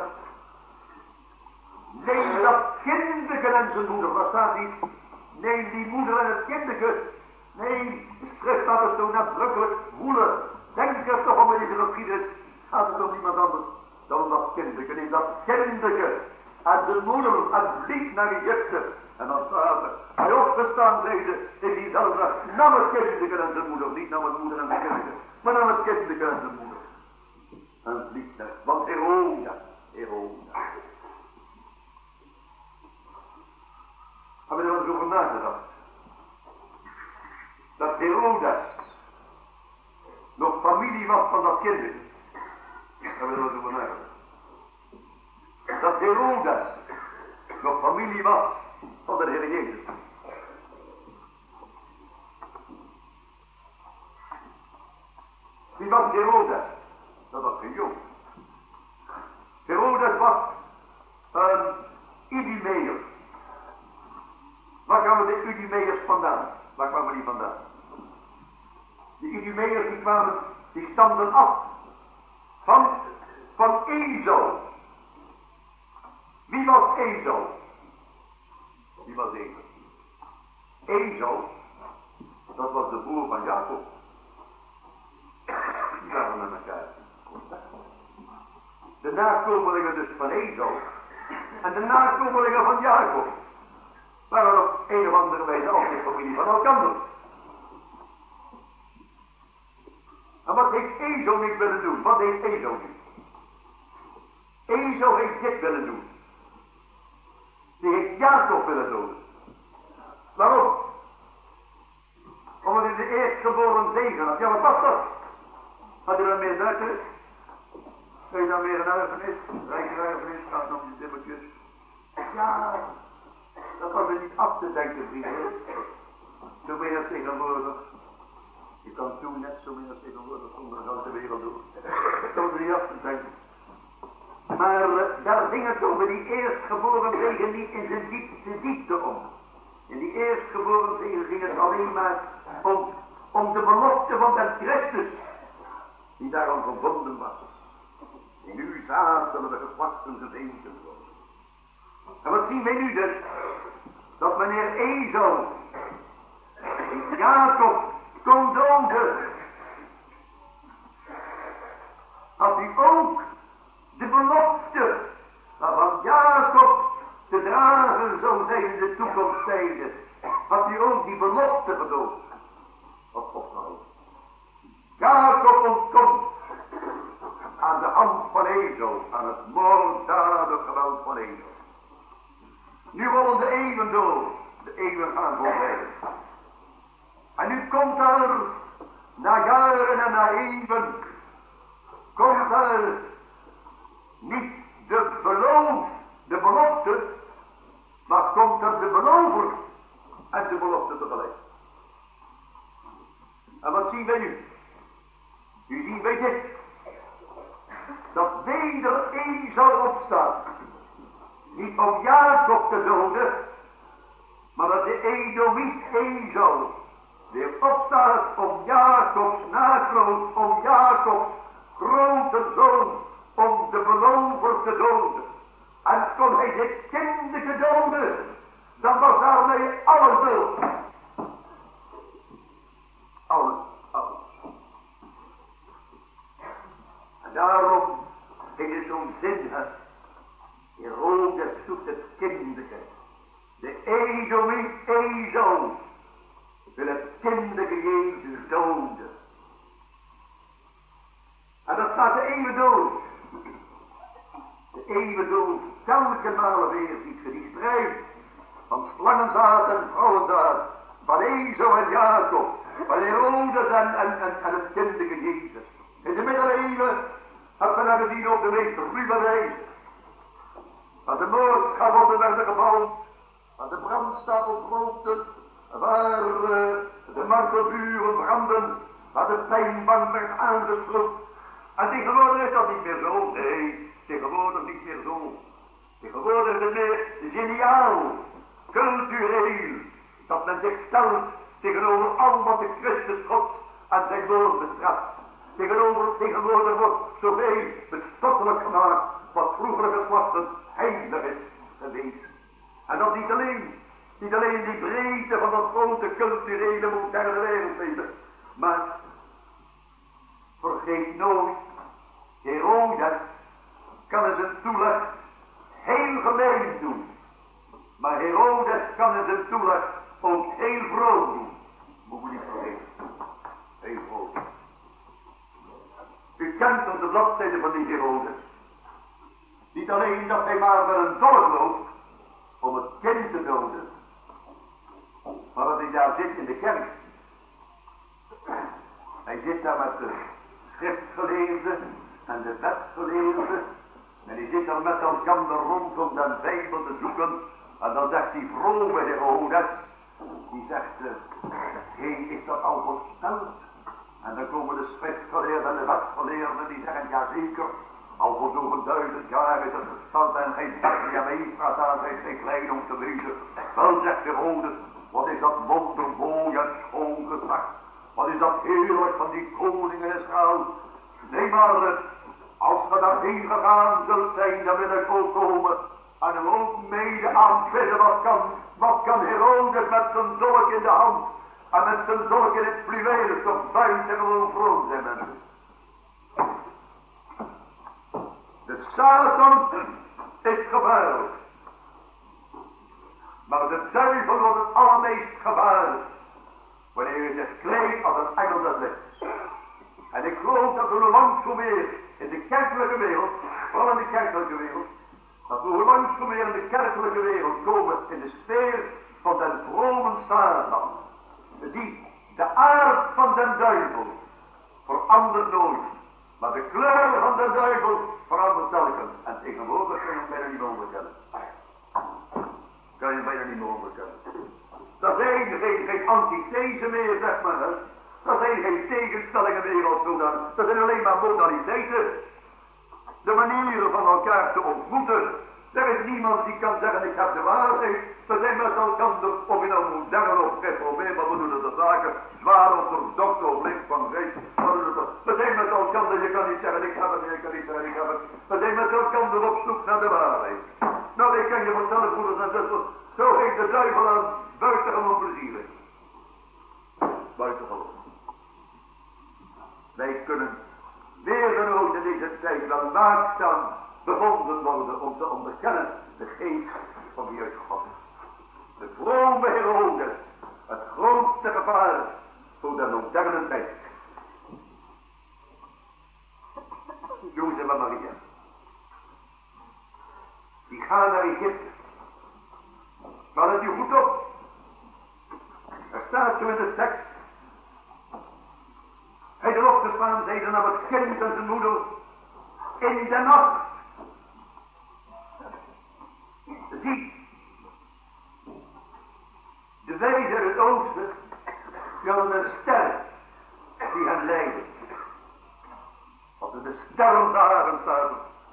Neem dat kinderke en zijn moeder. Dat staat niet. Neem die moeder en het kinderke. Nee, de schrift staat het zo nadrukkelijk. Moeder. Denk er toch om in deze geschiedenis. Gaat het om niemand anders dan dat kinderke. Neem dat kinderke. En de moeder en vliegt naar Egypte. En dan staat er. Hij opgestaan zeide in diezelfde dag. Nam het kinderke en zijn moeder. Niet nam het moeder en het kinderke. Maar nam het kinderke en zijn moeder. En vliegt naar. Want Herodes. Herodes. Hebben we er eens over nagedacht? Dat Herodes nog familie was van dat kinderke. Hebben we er eens over nagedacht? Dat Herodes nog familie was van de Heer Jezus. Wie was Herodes? Dat was geen Jood. Herodes was een Idumeër. Waar kwamen de Idumeërs vandaan? Waar kwamen die vandaan? De Idumeërs die kwamen, die stamden af van, van Ezo. Wie was Ezo? Wie was Ezo? Ezo, dat was de broer van Jacob. Die waren met elkaar. De nakomelingen dus van Ezo en de nakomelingen van Jacob waren op een of andere wijze altijd familie van elkaar. En wat heeft Ezo niet willen doen? Wat heeft Ezo niet? Ezo heeft dit willen doen. Die heeft Jacob willen doen. Waarom? Omdat hij de eerstgeboren zegen had. Ja, wat was dat? Had hij dan meer duidelijk? Heb je dan meer een erfenis? Rijke erfenis, gaat nog die timmertjes. Ja, dat was er niet af te denken, vrienden. Zo ben je tegenwoordig. Je kan toen net zo meer tegenwoordig zonder de hele wereld doen. Dat was er niet af te denken. Maar uh, daar ging het over die eerstgeboren zegen niet in zijn diepste diepte om. In die eerstgeboren zegen ging het alleen maar om, om de belofte van den Christus, die daarom verbonden was. In uw zaad zullen de geslachten gezegend worden. En wat zien wij nu dus? Dat meneer Ezo, Jacob, kon doden. Had hij ook de belofte waarvan Jacob te dragen zou zijn in de toekomsttijden. Had hij ook die belofte gedood. Wat God nou? Jacob ontkomt aan de hand van Ezo, aan het moorddadig geweld van Ezo. Nu rollen de eeuwen door, de eeuwen gaan voorbij. En nu komt er, na jaren en na eeuwen, komt er niet de beloof, de belofte, maar komt er de belover en de belofte tegelijk. En wat zien wij nu? Nu zien wij dit. Dat weder één zal opstaan. Niet om Jacob te doden, maar dat de Edomiet Ezo weer opstaat om Jacobs nagroot, om Jacobs grote zoon, om de belover te doden. En kon hij dit kinderke doden, dan was daarmee alles dood. Alles, alles. En daarom is het zo'n zin, hè. Herodes zoekt het kinderke. De Edomiet Ezo wil het kinderke Jezus doden. En dat gaat de eeuwen dood. De eeuwen dood. Telke malen weer ziet ge die strijd. van slangenzaad en vrouwenzaad, van Ezo en Jacob, van Herodes en, en, en, en het kindige Jezus. In de middeleeuwen hebben we dat gezien op de meest ruwe wijze. Als de moordschabotten werden gebouwd, als de brandstapels rookten, waar uh, de martelvuren branden, waar de pijnbank werd aangesloten. En tegenwoordig is dat niet meer zo. Nee, tegenwoordig niet meer zo. Tegenwoordig is het meer geniaal, cultureel, dat men zich stelt tegenover al wat de Christus God en zijn woord bestraft. Tegenover, tegenwoordig wordt zoveel bespottelijk gemaakt wat vroeger geslachten heilig is geweest. En dat niet alleen, niet alleen die breedte van dat grote culturele moderne wereldwezen, maar vergeet nooit, Herodes kan in zijn toeleg heel gemeen doen, maar Herodes kan in zijn toeleg ook heel vroom doen. Moet je niet vergeten, heel vroom. U kent op de bladzijde van die Herodes. Niet alleen dat hij maar met een dolk loopt om het kind te doden, maar dat hij daar zit in de kerk. Hij zit daar met de schriftgeleerden en de wetgeleerden en hij zit daar met elkaar rond om de Bijbel te zoeken en dan zegt die vrome Herodes, die zegt, hé, is dat al voorspeld? En dan komen de schriftgeleerden en de wetgeleerden die zeggen, ja zeker, al voor zo'n duizend jaar is het gesteld en geen Bethlehem Efrata zijn geen klein om te wezen. Wel, zegt Herodes, wat is dat wondermooi en schoon geslacht. Wat is dat heerlijk van die koning in Israël. Nee maar, als we daarheen gegaan zult zijn, dan wil ik ook komen. En hem ook mede aanbidden. Wat kan, wat kan Herodes met zijn dolk in de hand en met zijn dolk in het fluweel toch buitengewoon vroom zijn mensen. De Satan is gevaarlijk. Maar de duivel wordt het allermeest gevaarlijk wanneer je zich kleedt als een engel des lichts. En ik geloof dat we hoe langs hoe meer in de kerkelijke wereld, vooral in de kerkelijke wereld, dat we hoe langs hoe meer in de kerkelijke wereld komen in de sfeer van den vrome Satan. Zie, de aard van den duivel verandert nooit. Maar de kleur van de duivel verandert telkens. En tegenwoordig kan je hem bijna niet meer onderkennen. Kan je hem bijna niet meer onderkennen. Dat zijn geen, geen antithese meer, zeg maar. Hè. Dat zijn geen tegenstellingen meer als zodanig. Dat zijn alleen maar modaliteiten. De manieren van elkaar te ontmoeten. Er is niemand die kan zeggen, ik heb de waarheid. We zijn met elkaar, of in een moderne of reformeer, maar we doen het de zaken zwaar of orthodox of links van rechts. We zijn met elkaar, je kan niet zeggen, ik heb het, je kan niet zeggen, ik heb het. We zijn met elkaar op zoek naar de waarheid. Nou, ik kan je vertellen, broeders en zusters, zo heeft de duivel aan buitengewoon plezier. Buitengewoon. Wij kunnen weer dan ook in deze tijd wel waakzaam bevonden worden om te onderkennen de geest van die uit God. De vrome Herodes, het grootste gevaar voor de moderne tijd. Jozef en Maria, die gaan naar Egypte. Maar let u goed op. Er staat zo in de tekst. Hij is opgestaan, zeide naar het kind en zijn moeder in de nacht. Zie, de wijze uit het oosten, die hadden een ster die hen leidde. Als ze de sterren zagen staan.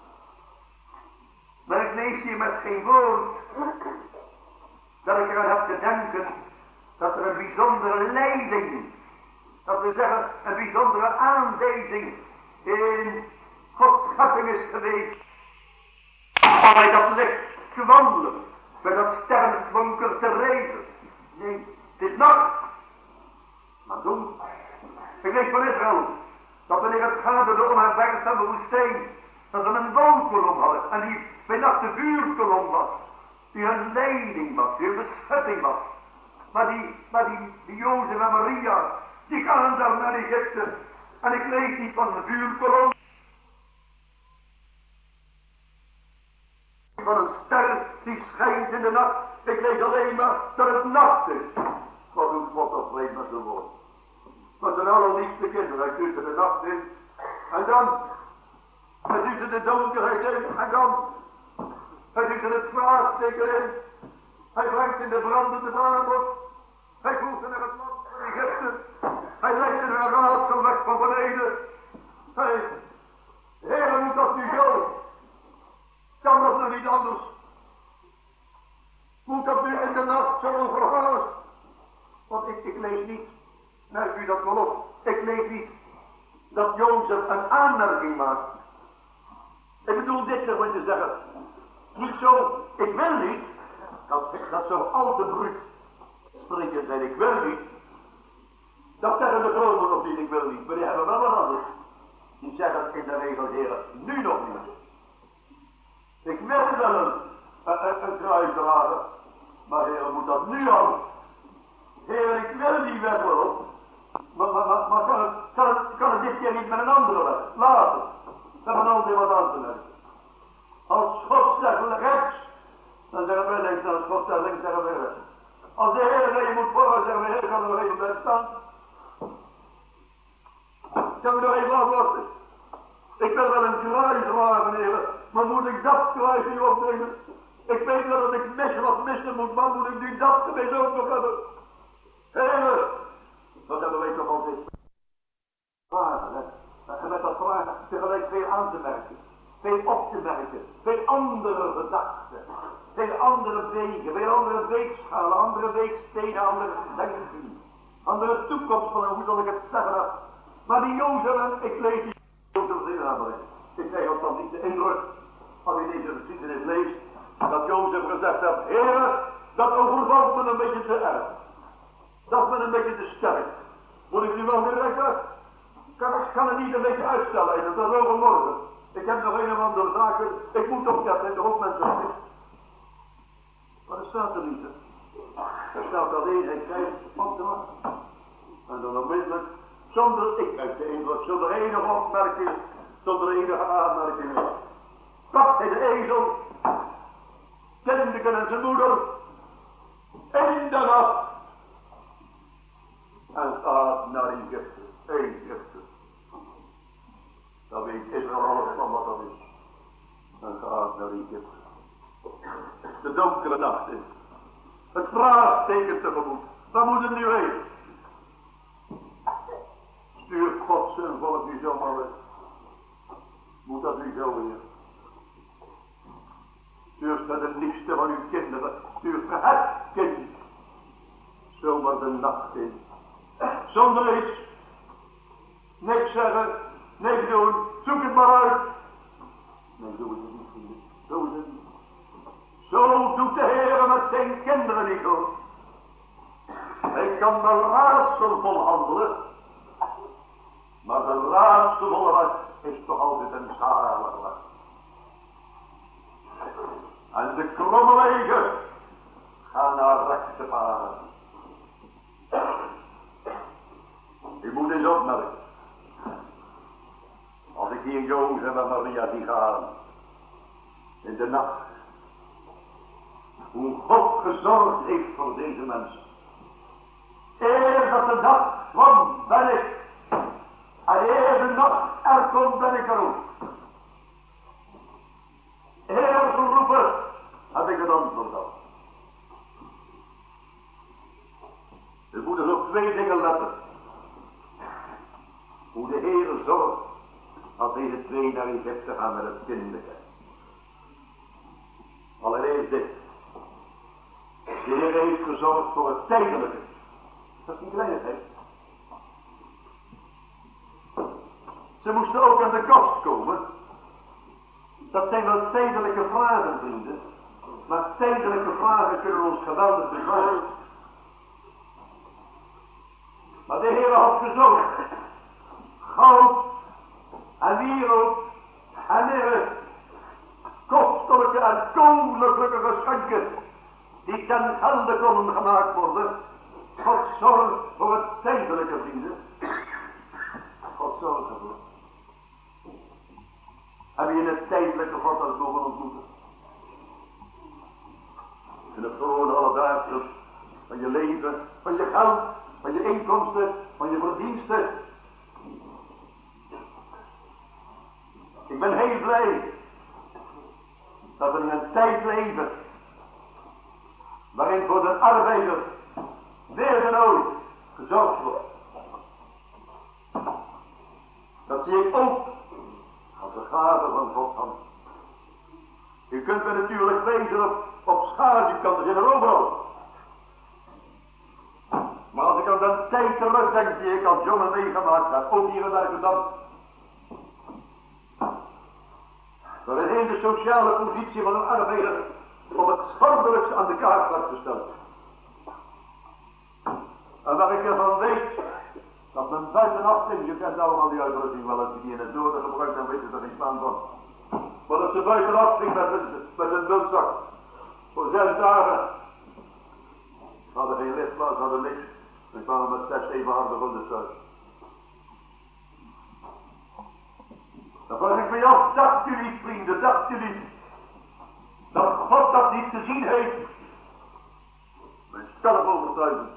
Maar ik lees hier met geen woord dat ik eraan heb te denken dat er een bijzondere leiding, dat we zeggen een bijzondere aanwijzing in Gods schepping is geweest. Om bij dat licht te wandelen, bij dat sterrenklonker te reizen. Nee, het is nacht. Maar doen. Ik lees van Israël, dat wanneer het gaat door de onherbergzame woestijn, dat ze een woonkolom hadden, en die bij nacht de vuurkolom was, die hun leiding was, die hun beschutting was. Maar die, maar die, die Jozef en Maria, die gaan daar naar Egypte, en ik lees niet van de vuurkolom. van een ster die schijnt in de nacht. Ik lees alleen maar dat het nacht is. Wat doet God of vreemd met zijn woord? Maar zijn allerliefste kinderen, hij duurt er de nacht in. En dan, hij duurt er de donkerheid in. En dan, hij duurt er het vraagteken in. Hij brengt in de brandende brandbos. Hij voert er naar het land van Egypte. Hij legt er een raadsel weg van beneden. Hij, Heer, moet dat nu zo? Kan dat nu niet anders? Moet dat nu in de nacht zo overhaast? Want ik, ik lees niet, merk u dat wel op, ik lees niet dat Jozef een aanmerking maakt. Ik bedoel dit gewoon te zeggen. Niet zo, ik wil niet, dat, dat zou al te bruut spreken zijn, ik wil niet. Dat zeggen de groten nog niet, ik wil niet, maar die hebben wel wat anders. Die zeggen in de regel, heren, nu nog niet. Ik wil wel een, een, een kruis dragen, maar heren, moet dat nu al? Heer, ik wil die weg wel, maar, maar, maar, maar kan, het, kan, het, kan het dit keer niet met een andere weg? Later. We hebben altijd wat aan te merken. Als God zegt rechts, dan zeggen wij links, en als God zegt links, zeggen wij rechts. Als de Heer zegt je moet voor, zeggen wij, Heer, kan er nog even bij staan. Kan we nog even afwachten? Ik wil wel een kruis dragen, Heer, maar moet ik dat kruis nu opnemen? Ik weet wel dat ik missen wat missen moet, maar moet ik nu dat geweest ook nog hebben? Heer, dat hebben wij toch altijd vragen, hè? En met dat vragen tegelijk veel aan te merken, veel op te merken, veel andere gedachten, veel andere wegen, veel andere weegschalen, andere weegsteden, andere denken, andere toekomst van, hoe zal ik het zeggen? Maar die Jozef, ik lees die Jozef heel aanbrengen. Ik krijg althans niet de indruk, als je deze geschiedenis leest, dat Jozef gezegd heeft, Heer, dat overvalt me een beetje te erg. Dat is me een beetje te sterk. Moet ik nu wel direct weg? Kan ik kan het niet een beetje uitstellen, dat is overmorgen. Ik heb nog een of andere zaken, ik moet opzetten, toch ook mensen niet. Maar er staat er niet. Er staat alleen, hij krijgt op te wachten. En dan onmiddellijk, zonder, ik krijg de indruk, zonder enige opmerking, zonder enige aanmerking. Pakt hij de ezel, kinderen en zijn moeder, in de nacht. En gaat naar Egypte, Egypte. Dan weet Israël alles van wat dat is. En gaat naar Egypte. De donkere nacht is. Het vraagteken tegemoet. Wat moet het nu heen? Stuur God zijn volk nu zomaar weg. Moet dat nu zo weer? Stuur het het liefste van uw kinderen. Stuur het kind. Zomaar de nacht in. Zonder iets. Niks zeggen. Niks doen. Zoek het maar uit. Nee, zo is het niet, vrienden. Zo is het niet. Zo doet de Heer met zijn kinderen niet hoor. Hij kan wel raadselvol handelen. Maar de raadselvolle weg is toch altijd een zalige weg. En de kromme wegen gaan naar rechte paden. U moet eens opmerken. Als ik hier Jozef en Maria zie gaan. In de nacht. Hoe God gezorgd heeft voor deze mensen. Eer dat de dag kwam, ben ik. En eer de nacht er komt, ben ik er ook. Heer geroepen, heb ik het antwoord op. U moet dus op twee dingen letten. Hoe de Heer zorgt als deze twee naar Egypte gaan met het kinderke. Allereerst dit. De Heer heeft gezorgd voor het tijdelijke. Dat is niet kleinigheid. Ze moesten ook aan de kost komen. Dat zijn wel tijdelijke vragen, vrienden. Maar tijdelijke vragen kunnen ons geweldig bezorgen. Maar de Heer had gezorgd. Goud en wierook en mirre. Kostelijke en koninklijke geschenken. Die ten gelde konden gemaakt worden. God zorgt voor het tijdelijke, vrienden. God zorgt ervoor. Heb je in het tijdelijke God als mogen ontmoeten? in het gewone alledaagse van je leven, van je geld, van je inkomsten, van je verdiensten. Ik ben heel blij dat we in een tijd leven waarin voor de arbeider meer dan ooit gezorgd wordt. Dat zie ik ook als een gave van Gods hand. U kunt me natuurlijk lezen op, op schaduwkanten, zijn er overal. Maar als ik aan de tijd terugdenk die ik als jongen meegemaakt heb, ook hier in Amsterdam. Dat is in de sociale positie van een arbeider om het schandelijkste aan de kaart werd gesteld. En waar ik ervan weet dat men buitenafting, je kent allemaal die uitdrukking wel, als je die in het noorden gebruikt, dan weet je er niet van van. Maar dat ze buitenafting met een, met een bultzak voor zes dagen. Ze hadden geen lidplaats, ze hadden niks. Ze kwamen met zes, zeven harde runden thuis. Dan vraag ik me af, dacht u niet, vrienden, dacht u niet dat God dat niet gezien heeft? Mijn stellig overtuiging.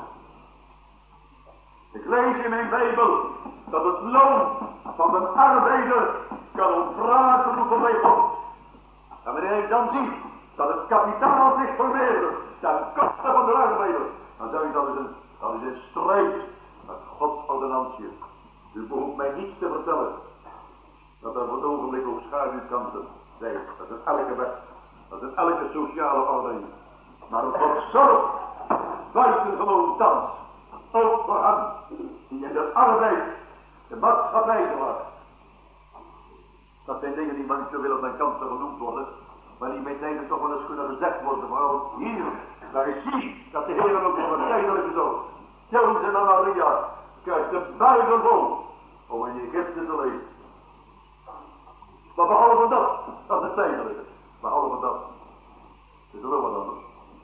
Ik lees in mijn Bijbel dat het loon van een arbeider kan ontbraken roepen bij God. En wanneer ik dan zie dat het kapitaal zich vermeerdert ten koste van de arbeider, dan zeg ik dat is een, dat is een strijd met Gods ordonnantie. U behoeft mij niets te vertellen dat er voor het ogenblik ook schaduwkanten zijn. Dat is in elke wet, dat is in elke sociale orde. Maar God zorgt buitengewoon thans ook voor hen die in de arbeid de maatschappij dragen. Dat zijn dingen die maar niet zo willen aan kanten genoemd worden, maar die met tijden toch wel eens kunnen gezegd worden. Vooral hier, waar ik zie dat de Heer ook voor een tijdelijke zo. Jozef en Maria krijgt de buigen vol om in Egypte te leven. Maar behalve dat, dat is het tijdelijke. Behalve dat, is er ook wat anders.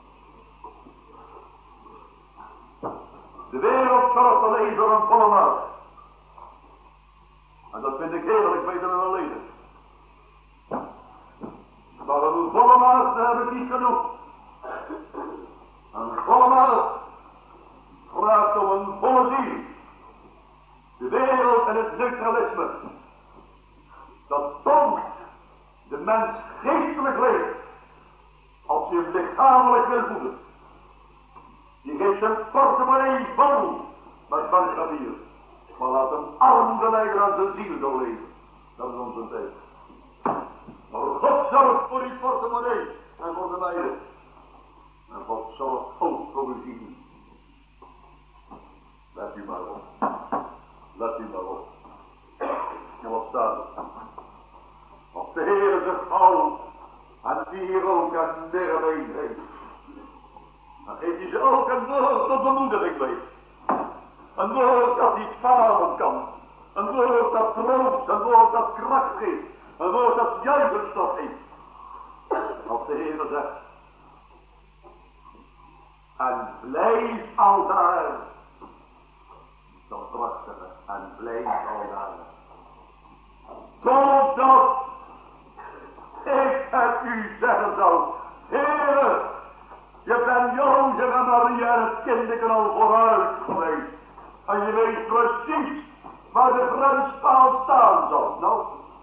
De wereld zorgt alleen voor een volle maat. En dat vind ik heerlijk beter dan alleen. Maar een volle maat heb ik niet genoeg. Een volle maat vraagt om een volle ziel. De wereld en het neutralisme. Dat toont de mens geestelijk leeft. Als je hem lichamelijk wil voeden. Die geeft zijn portemonnee vol met bankpapier. Maar laat hem arm gelijken aan zijn ziel doorleven. Dat is onze tijd. Maar God zorgt voor uw portemonnee en voor de mijne. En God zorgt ook voor uw ziel. Let u maar op. Let u maar op. En wat staat er? Als de Heer zich houdt en hier ook en nergens heeft. Dan geeft hij ze ook een woord tot bemoediging mee. Een woord dat niet falen kan. Een woord dat troost, een woord dat kracht geeft. Een woord dat juicherstof heeft. Als de Heer zegt. En blijf al daar. Dat prachtige. En blijf al daar. Totdat ik het u zeggen zal. Heere. Je bent Jozef en Maria en het kindje al vooruit geweest. En je weet precies waar de grenspaal staan zal. Nou.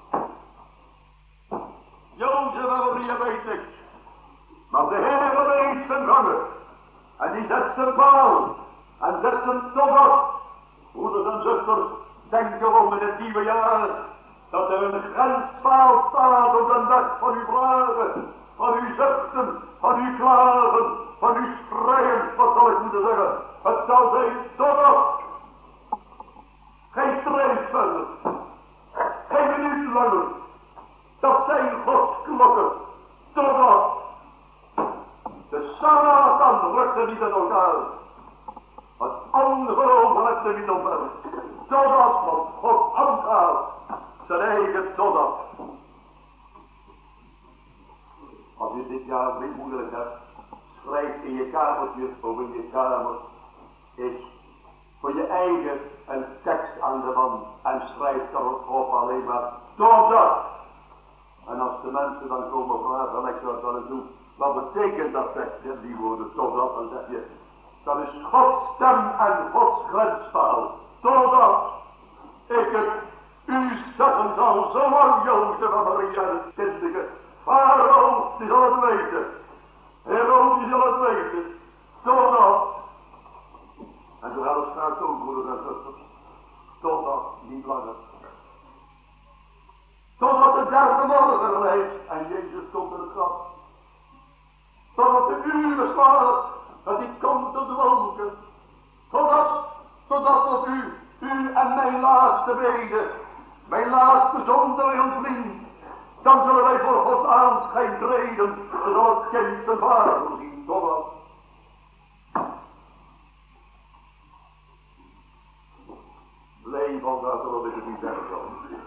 Jozef en Maria weet niks. Maar de Heer weet zijn gangen. En die zet zijn paal. En zet zijn top op. Moeders en zusters, denk erom in het nieuwe jaar. Dat er een grenspaal staat op de dag van uw vragen. Van uw zuchten, van uw klagen, van uw schreien, wat zal ik moeten zeggen? Het zal zijn totdat. Geen strijd verder. Geen minuut langer. Dat zijn Gods klokken. Totdat. De Satan rukte niet aan elkaar. Het ongeloof rukte niet op hem. Totdat wat God aangaat. Zijn eigen totdat. Als je dit jaar niet moeilijk hebt, schrijf in je kamertje of in je kamer is voor je eigen een tekst aan de wand en schrijf erop alleen maar totdat. En als de mensen dan komen vragen, en ik zou het wel eens doen, Wat betekent dat, zegt je, die woorden, totdat, dan zeg je, dat is Gods stem en Gods grenspaal. Totdat ik het u zeggen zal, zolang Jozef en Maria het kindige, Farao, die zal het weten, Herodes, die zal het weten, totdat, en zo gaat het straks ook, broeders en zusters, totdat, niet langer, totdat de derde morgen leeft en Jezus komt in het graf, totdat de uren slaat, dat hij komt op de wolken, totdat, totdat tot u, u en mijn laatste bede, mijn laatste zonde mij ontvliegt, dan zullen wij voor Gods aanschijn treden, zoals het kind zijn vader zien, totdat. Blijf al daar, zodat ik het niet zeggen zal.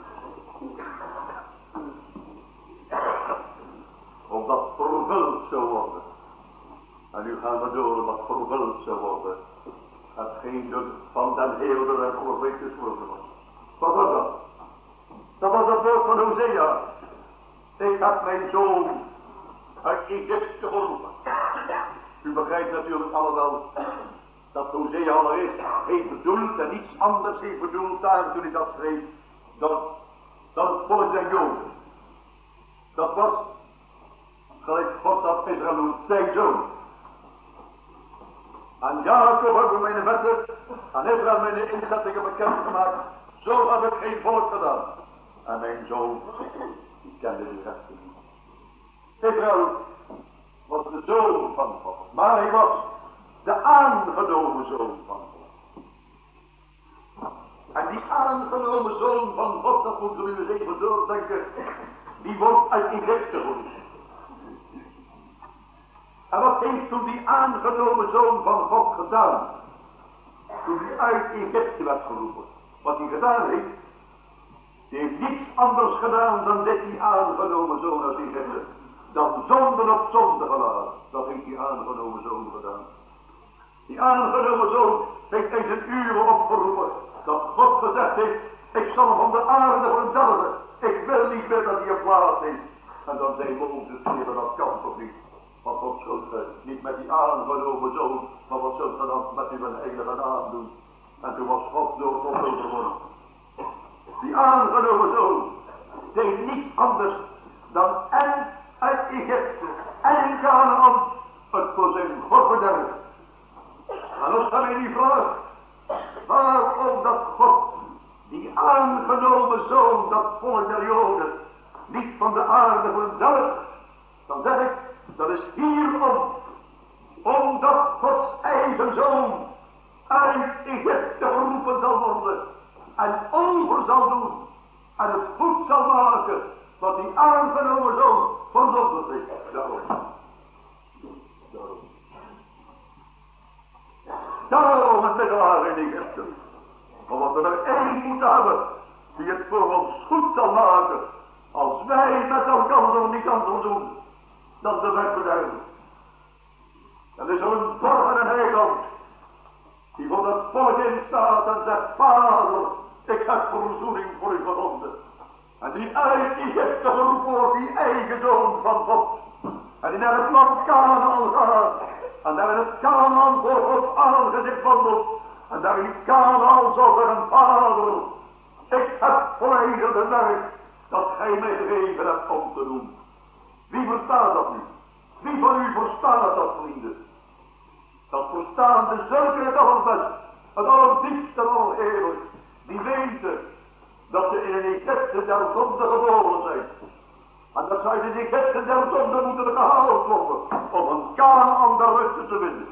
Of dat vervuld zou worden. En nu gaan we door om dat vervuld zou worden. Hetgeen dus van den Heerde en profeet gesproken was. Wat was dat? Dat was het woord van Hosea. Ik heb mijn zoon uit Egypte geroepen. U begrijpt natuurlijk allemaal dat Hosea allereerst heeft bedoeld en iets anders heeft bedoeld daar toen hij dat schreef dan, dan het volk der Joden. Dat was gelijk God dat Israël noemt, zijn zoon. Aan Jacob hebben mijn wetten, aan Israël mijn inzettingen bekendgemaakt. Zo heb ik geen volk gedaan. En mijn zoon, die kende die rechten niet. Israël was de zoon van God, maar hij was de aangenomen zoon van God. En die aangenomen zoon van God, dat moeten we nu eens even doordenken, die wordt uit Egypte geroepen. En wat heeft toen die aangenomen zoon van God gedaan? Toen hij uit Egypte werd geroepen. Wat hij gedaan heeft, die heeft niets anders gedaan dan dit die aangenomen zoon uit Egypte. Dan zonde op zonde geladen. Dat heeft die aangenomen zoon gedaan. Die aangenomen zoon heeft in zijn uren opgeroepen. Dat God gezegd heeft, ik zal hem van de aarde verdelgen. Ik wil niet meer dat hij een plaats heeft. En dan zei Mozes, Heer, dat kan toch niet. Want wat zult ge niet met die aangenomen zoon, maar wat zult ge dan met uw heilige naam doen? En toen was God door God overwonnen. Die aangenomen zoon deed niets anders dan en uit Egypte en in Canaan het voor zijn God verderven. En dan stel je die vraag, waarom dat God die aangenomen zoon, dat volk der Joden, niet van de aarde verdelft? Dan zeg ik, dat is hierom, omdat Gods eigen zoon uit Egypte geroepen zal worden en over zal doen en het goed zal maken wat die aangenomen zoon verzondigd heeft. Daarom. Daarom. Daarom het middelaar in Egypte. Omdat we er één moeten hebben die het voor ons goed zal maken als wij met elkaar niet anders doen dan de weg verduiven. En er is een borg en een heiland die voor dat volk in staat en zegt, Vader, ik heb verzoening voor u gevonden. En die uit Egypte geroepen wordt, die eigen zoon van God. En die naar het land Canaan gaat. En daar in het Canaan voor Gods aangezicht wandelt. En daar in Canaan zal zeggen, Vader, ik heb volledig de werk dat gij mij gegeven hebt om te doen. Wie verstaat dat niet? Wie van u verstaat dat, vrienden? Dat verstaan de zulke het allerbest, het allerdiepste en allerheerlijk. Die weten dat ze in een Egypte der zonde geboren zijn. En dat zij in een Egypte der zonde moeten gehaald worden om een Canaan der rusten te vinden.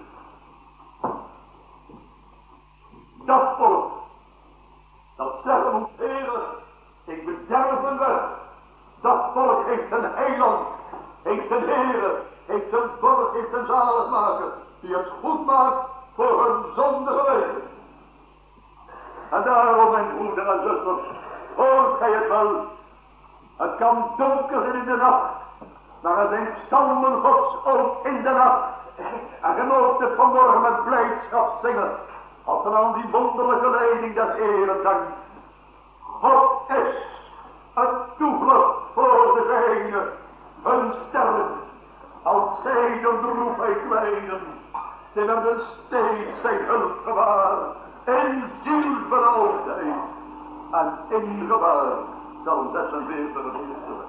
Dat volk, dat zeggen moet, Heere, ik bederf een weg. Dat volk heeft een heiland, heeft een Heere, heeft een borg, heeft een zaligmaker, die het goed maakt voor hun zondige wegen. En daarom, mijn broeder en zusters, hoort gij het wel. Het kan donker zijn in de nacht, maar er zijn psalmen Gods ook in de nacht. En je moogt het vanmorgen met blijdschap zingen, als er aan die wonderlijke leiding des Heeren dankt. God is het toevlucht voor de zijnen, hun sterren. als zij de droefheid leiden, zij werden steeds zijn hulp gewaar, in zielsbenauwdheid en in gevaar, zal zesenveertig vergeten.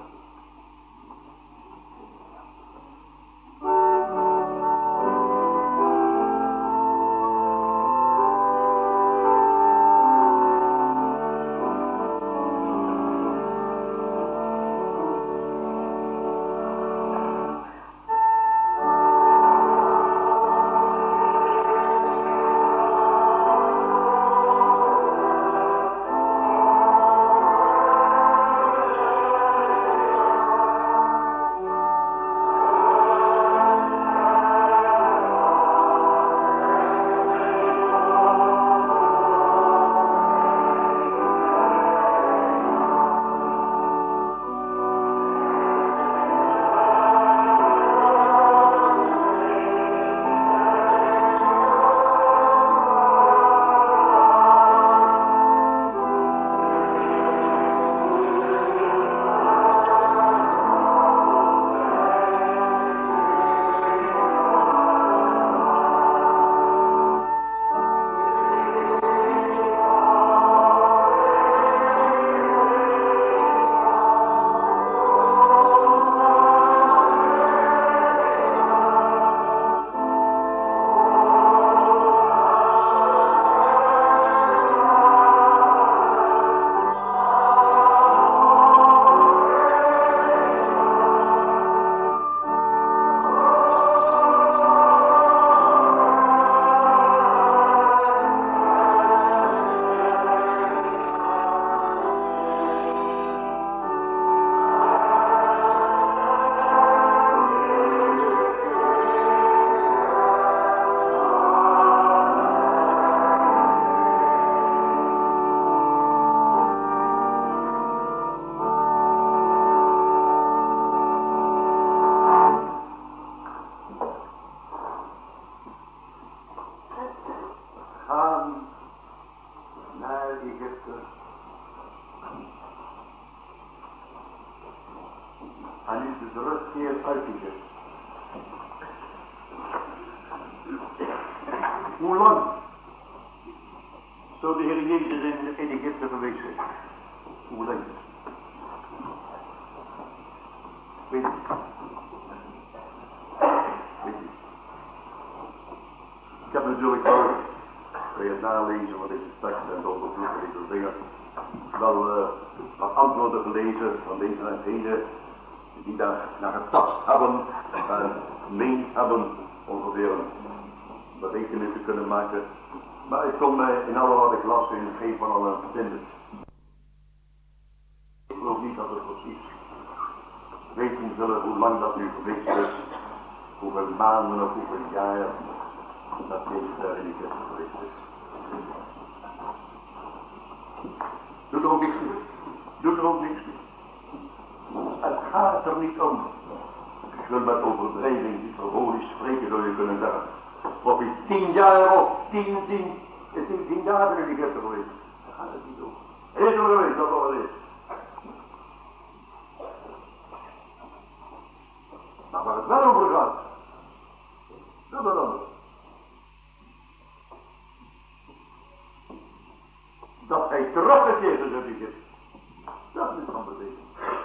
Hoe lang zou de Heer Jezus in, in Egypte geweest zijn? Hoe lang? Weet je? Weet je? Ik heb natuurlijk wel, bij het nalezen van deze tekst en de onderzoeken deze dingen, wel uh, wat antwoorden gelezen van deze en gene die daar naar getast hebben en meend hebben ongeveer een berekening te kunnen maken. Maar ik kon mij in alle wat ik las in geen van allen vinden. Ik geloof niet dat het precies weten zullen hoe lang dat nu geweest is, hoeveel maanden of hoeveel jaar dat Jezus daar in Egypte geweest is. Doe er ook niks mee. Doe er ook niks mee. Het gaat er niet om. Ik wil met overdrijving niet verholisch spreken, zou je kunnen zeggen. Of hij tien jaar of tien, tien, is tien, tien dagen in Egypte geweest. Daar gaat het niet om. Hij is er geweest, dat al is. Maar waar het wel over gaat, dat is wat anders. Dat hij teruggekeerd is uit Egypte. Dat is van betekenen.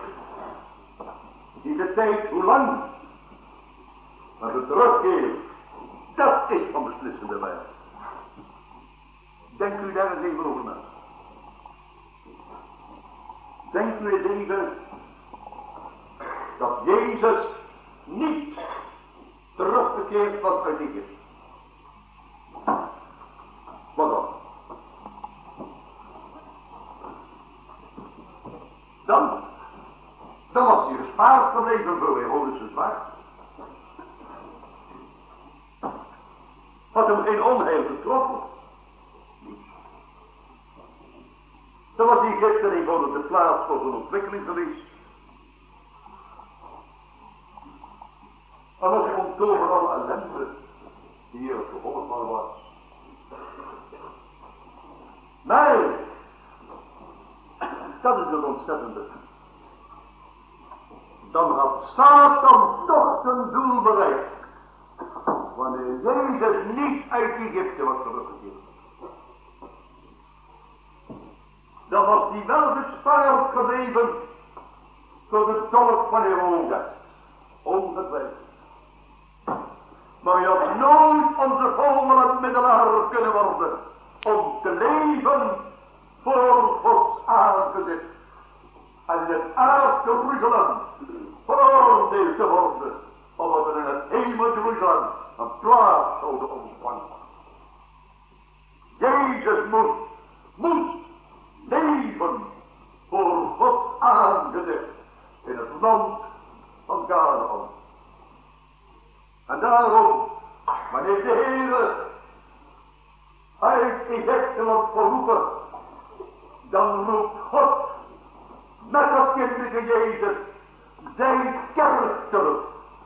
Niet de tijd, hoe lang, maar de terugkeer, dat is van beslissende waarde. Denk u daar eens even over na. Denk u eens even dat Jezus niet teruggekeerd was uit Egypte. Wat dan? Dan, dan was hij gespaard gebleven voor Herodes' zwaard. Had hem geen onheil getroffen. Dan was Egypte eenvoudig de plaats voor zijn ontwikkeling geweest. En was hij ontkomen alle ellende die hier het gevolg van was. Maar dat is het ontzettende. dan had Satan toch zijn doel bereikt. Wanneer Jezus niet uit Egypte was teruggekeerd. Dan was hij wel gespaard gebleven voor de dolk van Herodes. Ongetwijfeld. Maar hij had nooit onze vogel en middelaar kunnen worden om te leven voor Gods aangezicht. En in het aard Jeruzalem veroordeeld te worden, omdat we in het hemel Jeruzalem een plaats zouden ontvangen. Jezus moest, moest leven voor Gods aangezicht in het land van Canaan. En daarom, wanneer de Heere uit Egypte wordt geroepen, dan roept God met dat kinderlijke Jezus zijn kerk terug.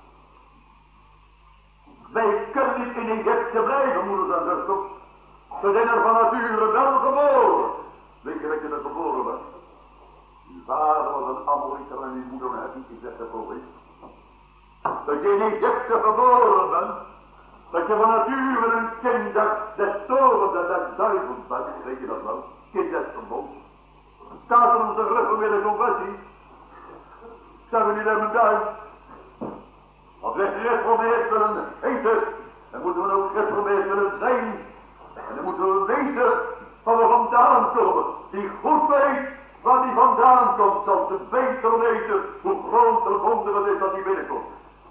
Wij kunnen niet in Egypte blijven, moeders en zusters. Ze zijn er van nature wel geboren. Weet je dat je er geboren bent? Uw vader was een Amoriter en uw moeder heeft niet gezegd dat voor is. Dat je in Egypte geboren bent. Dat je van nature een kind des torens en des duivels bent. Weet je dat wel? Kind des verbonds. Staat er onze gereformeerde confessie. Zeggen we niet aan mijn duim. Als we gereformeerd willen heten, dan moeten we ook gereformeerd willen zijn. En dan moeten we weten waar we vandaan komen. Die goed weet waar die vandaan komt, zal te beter weten hoe groot de wonder is dat die binnenkomt.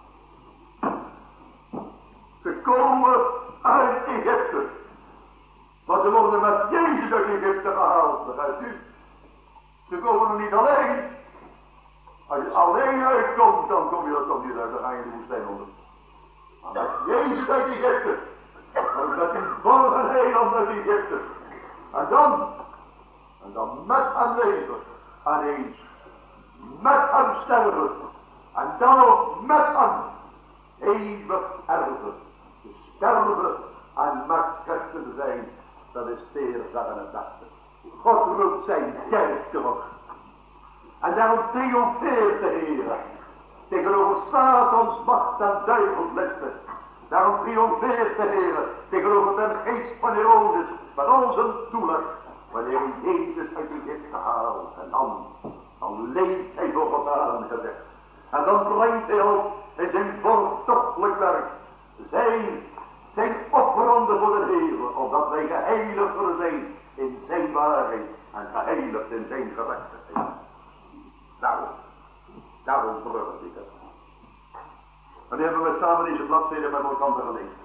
Ze komen uit Egypte. Maar ze worden met Jezus uit Egypte gehaald, begrijpt u? Ze komen er niet alleen. Als je alleen uitkomt, dan kom je er toch niet uit, dan ga je in de woestijn onder. Maar met Jezus uit Egypte. En met die volgen heiland uit Egypte. En dan, en dan met hem leven. En eens met hem sterven. En dan ook met hem eeuwig erven. Te sterven en met Christus te zijn, dat is zeer zeggen het beste. God roept zijn kerk terug. En daarom triomfeert de Heer tegenover Satans macht en duivelslessen. Daarom triomfeert de Heer tegenover de geest van Herodes met al zijn doelen. Wanneer hij Jezus uit Egypte gehaald en dan, dan leeft hij voor God aangezegd. En dan brengt hij ons in zijn voortochtelijk werk zijn, zijn offeranden voor de Heer, opdat wij geheiligd zullen zijn in zijn waarheid en geheiligd in zijn gerechtigheid. Daarom, daarom verheug ik het. En nu hebben we samen deze bladzijde met elkaar gelezen.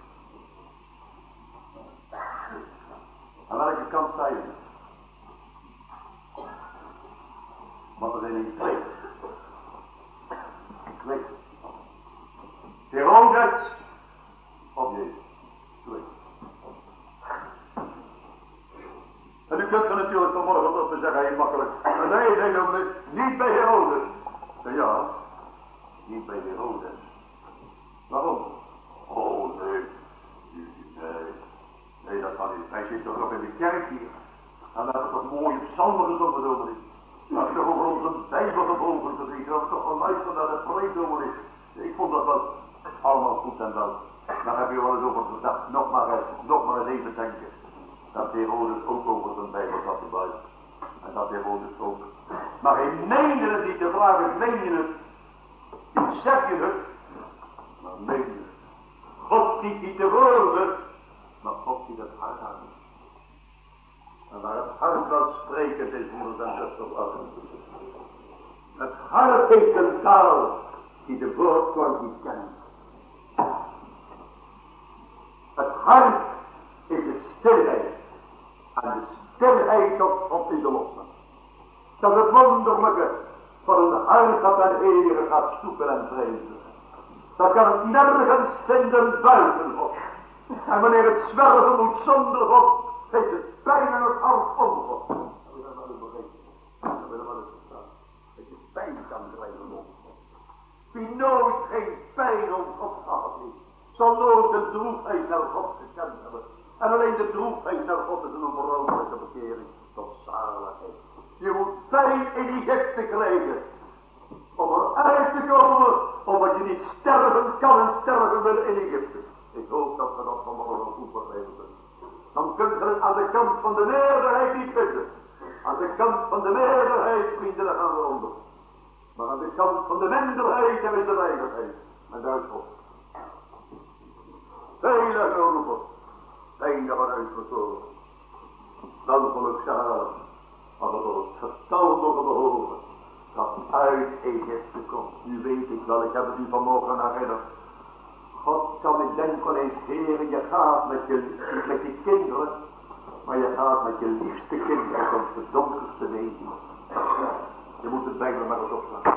Aan welke kant sta je? Want er zijn niet twee. Twee. Herodes of Jezus. Twee. En u kunt er natuurlijk vanmorgen op te zeggen, heel makkelijk. En nee, nee, jongens, niet bij Herodes. Ja, niet bij Herodes. Waarom? Oh, nee. Nee, nee, dat kan niet. Hij zit toch nog in de kerk hier. En dat is toch mooie psalmen gezongen, dominee. Als je over onze Bijbel gebogen gezeten, dat is toch wel luisteren naar de preek, dominee. Ik vond dat wel allemaal goed en wel. Daar heb je wel eens over gedacht. Nog maar eens, nog maar eens even denken. Dat Herodes ook over zijn Bijbel zat te buiten. En dat Herodes ook. Maar hij meende het niet. De vraag is, meen je het? Niet zeg je het, maar meen je het. God ziet niet de woorden, maar God ziet het hart aan. En waar het hart wel sprekend is, moeders en zusters. Het hart heeft een taal die de woordklank niet kent. Het hart is de stilheid. En de stilheid tot God is de losse. Dat is het wonderlijke van een hart dat een Heer gaat zoeken en vrezen. Dat kan het nergens vinden buiten God. En wanneer het zwerven moet zonder God, heeft het pijn in het hart van God. Dat wil je wel eens begrijpen. Dat wil je wel eens verstaan. Dat je pijn kan krijgen om God. Wie nooit geen pijn om God gehad heeft, zal nooit de droefheid naar God gekend hebben. En alleen de droefheid naar God is een onberouwelijke bekering tot zaligheid. Je moet pijn in Egypte krijgen. om eruit te komen, omdat je niet sterven kan en sterven wil in Egypte. Ik hoop dat we dat vanmorgen goed begrijpen kunnen. Dan kunt je het aan de kant van de meerderheid niet vinden. Aan de kant van de meerderheid, vrienden, daar gaan we onder. Maar aan de kant van de minderheid hebben we de weigerheid. En daar is God. Vele geroepen, vele van uitverkoren. Dan gelukzalig, als het door het getal mogen behoren, dat uit Egypte komt. Nu weet ik wel, ik heb het u vanmorgen herinnerd. God kan ik denk wel eens, Heer, je gaat met je, met je kinderen, maar je gaat met je liefste kinderen tot de donkerste wegen. Je moet het Bijbel maar eens opslaan.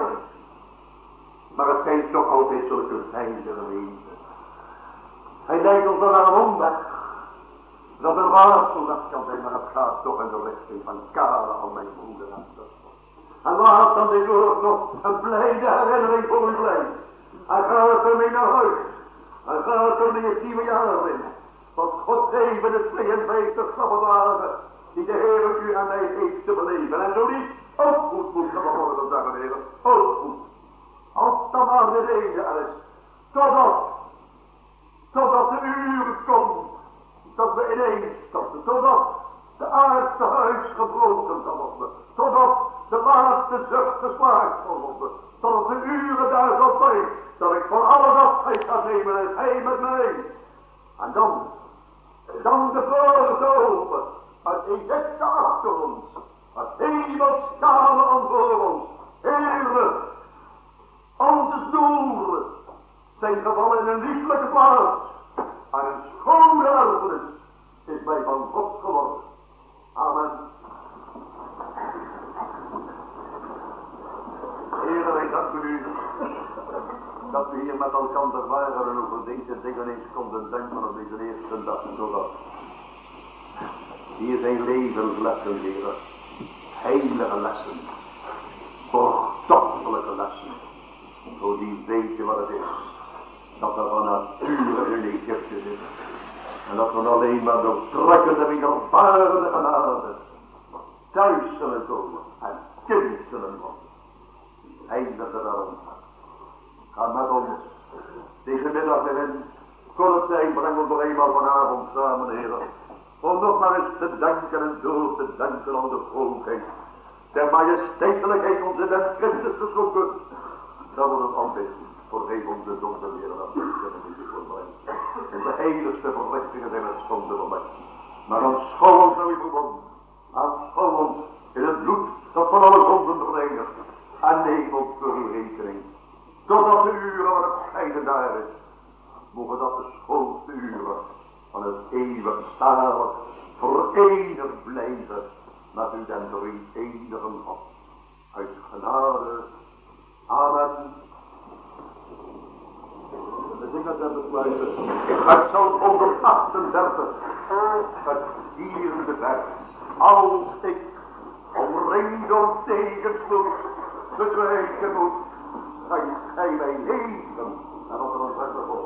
Maar het zijn toch altijd zulke veilige wegen. Hij leidt ons dan naar een omweg. Dat een raadsel dat kan zijn, maar het gaat toch in de richting van Kade al mijn broeder en zuster. En laat dan dit woord nog een blijde herinnering voor u blijven. Hij gaat ermee naar huis. Hij gaat ermee het nieuwe jaar in. Want God geven de tweeënvijftig sabbatdagen die de Heer u en mij heeft te beleven. En zo niet, ook goed moet je vanmorgen zeggen, Heer. Ook goed. Als dan maar de reden er is. Totdat. Totdat de uur komt. Dat we ineens stoppen. Totdat de aardse huis gebroken zal worden. Totdat de laatste zucht geslaagd zal worden. Totdat de uren daar zal zijn. Dat ik voor alles afscheid ga nemen en hij met mij. En dan. Dan de poort open. Het Egypte achter ons. Het hemelschalen voor ons. Heere. Onze stoeren zijn gevallen in een lieflijke plaats. En een schone erfenis is mij van God geworden. Amen. Heere, wij danken u dat we hier met elkaar waren en over deze dingen eens konden denken op deze eerste dag. Zodat hier zijn levenslessen, Heere. Heilige lessen. Voorstoffelijke lessen. Voor die weten wat het is. Dat er van nature in Egypte zit. En dat we alleen maar door trekkende wedervarende genade thuis zullen komen en kind zullen worden. Eindig er daarom. Ga met ons deze middag erin. Kon het zijn, breng ons nog eenmaal vanavond samen, Heer. Om nog maar eens te denken en door te denken aan de vroomheid. Der majesteitelijkheid onze den Christus te zoeken. Dat wordt het altijd. Vergeef ons de zonde weer en kunnen we niet voorbrengen. En de heiligste verrichtingen zijn het zonde van mij. Maar aanschouw ons naar uw verbond. Aanschouw ons in het bloed dat van alle zonden reinigt. En neem ons voor uw rekening. Totdat de uren waar het scheiden daar is. Mogen dat de schoonste uren van het eeuwig zalig verenigd blijven met u den drie enige God. Uit genade. Amen. We zingen het en besluiten. Het zal honderdachtendertig. Het vierde vers. Als ik omringd door tegenspoed bezwijken moet, schenkt gij mij leven. En onder ons verder voor.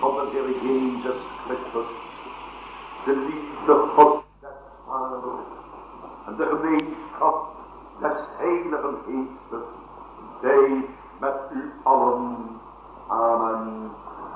van de Heer Jezus Christus, de liefde Gods des Vaders en de gemeenschap des Heiligen Geestes, zij met u allen. Amen.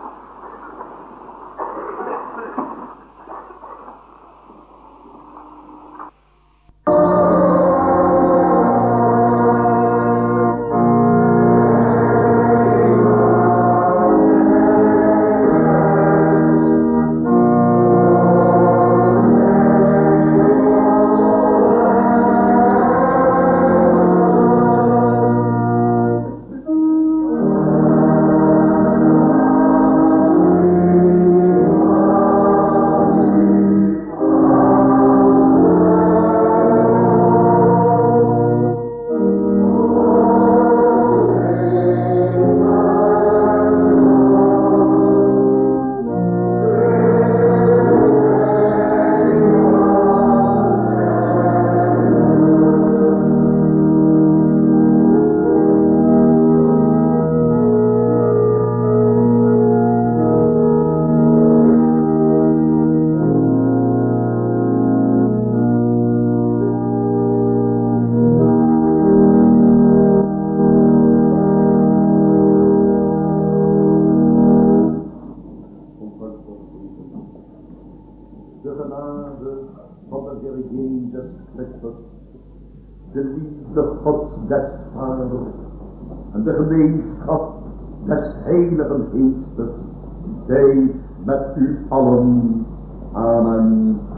De genade van de Heer Jezus Christus, de liefde Gods des Vaders en de gemeenschap des Heiligen Geestes, zij met u allen. Amen.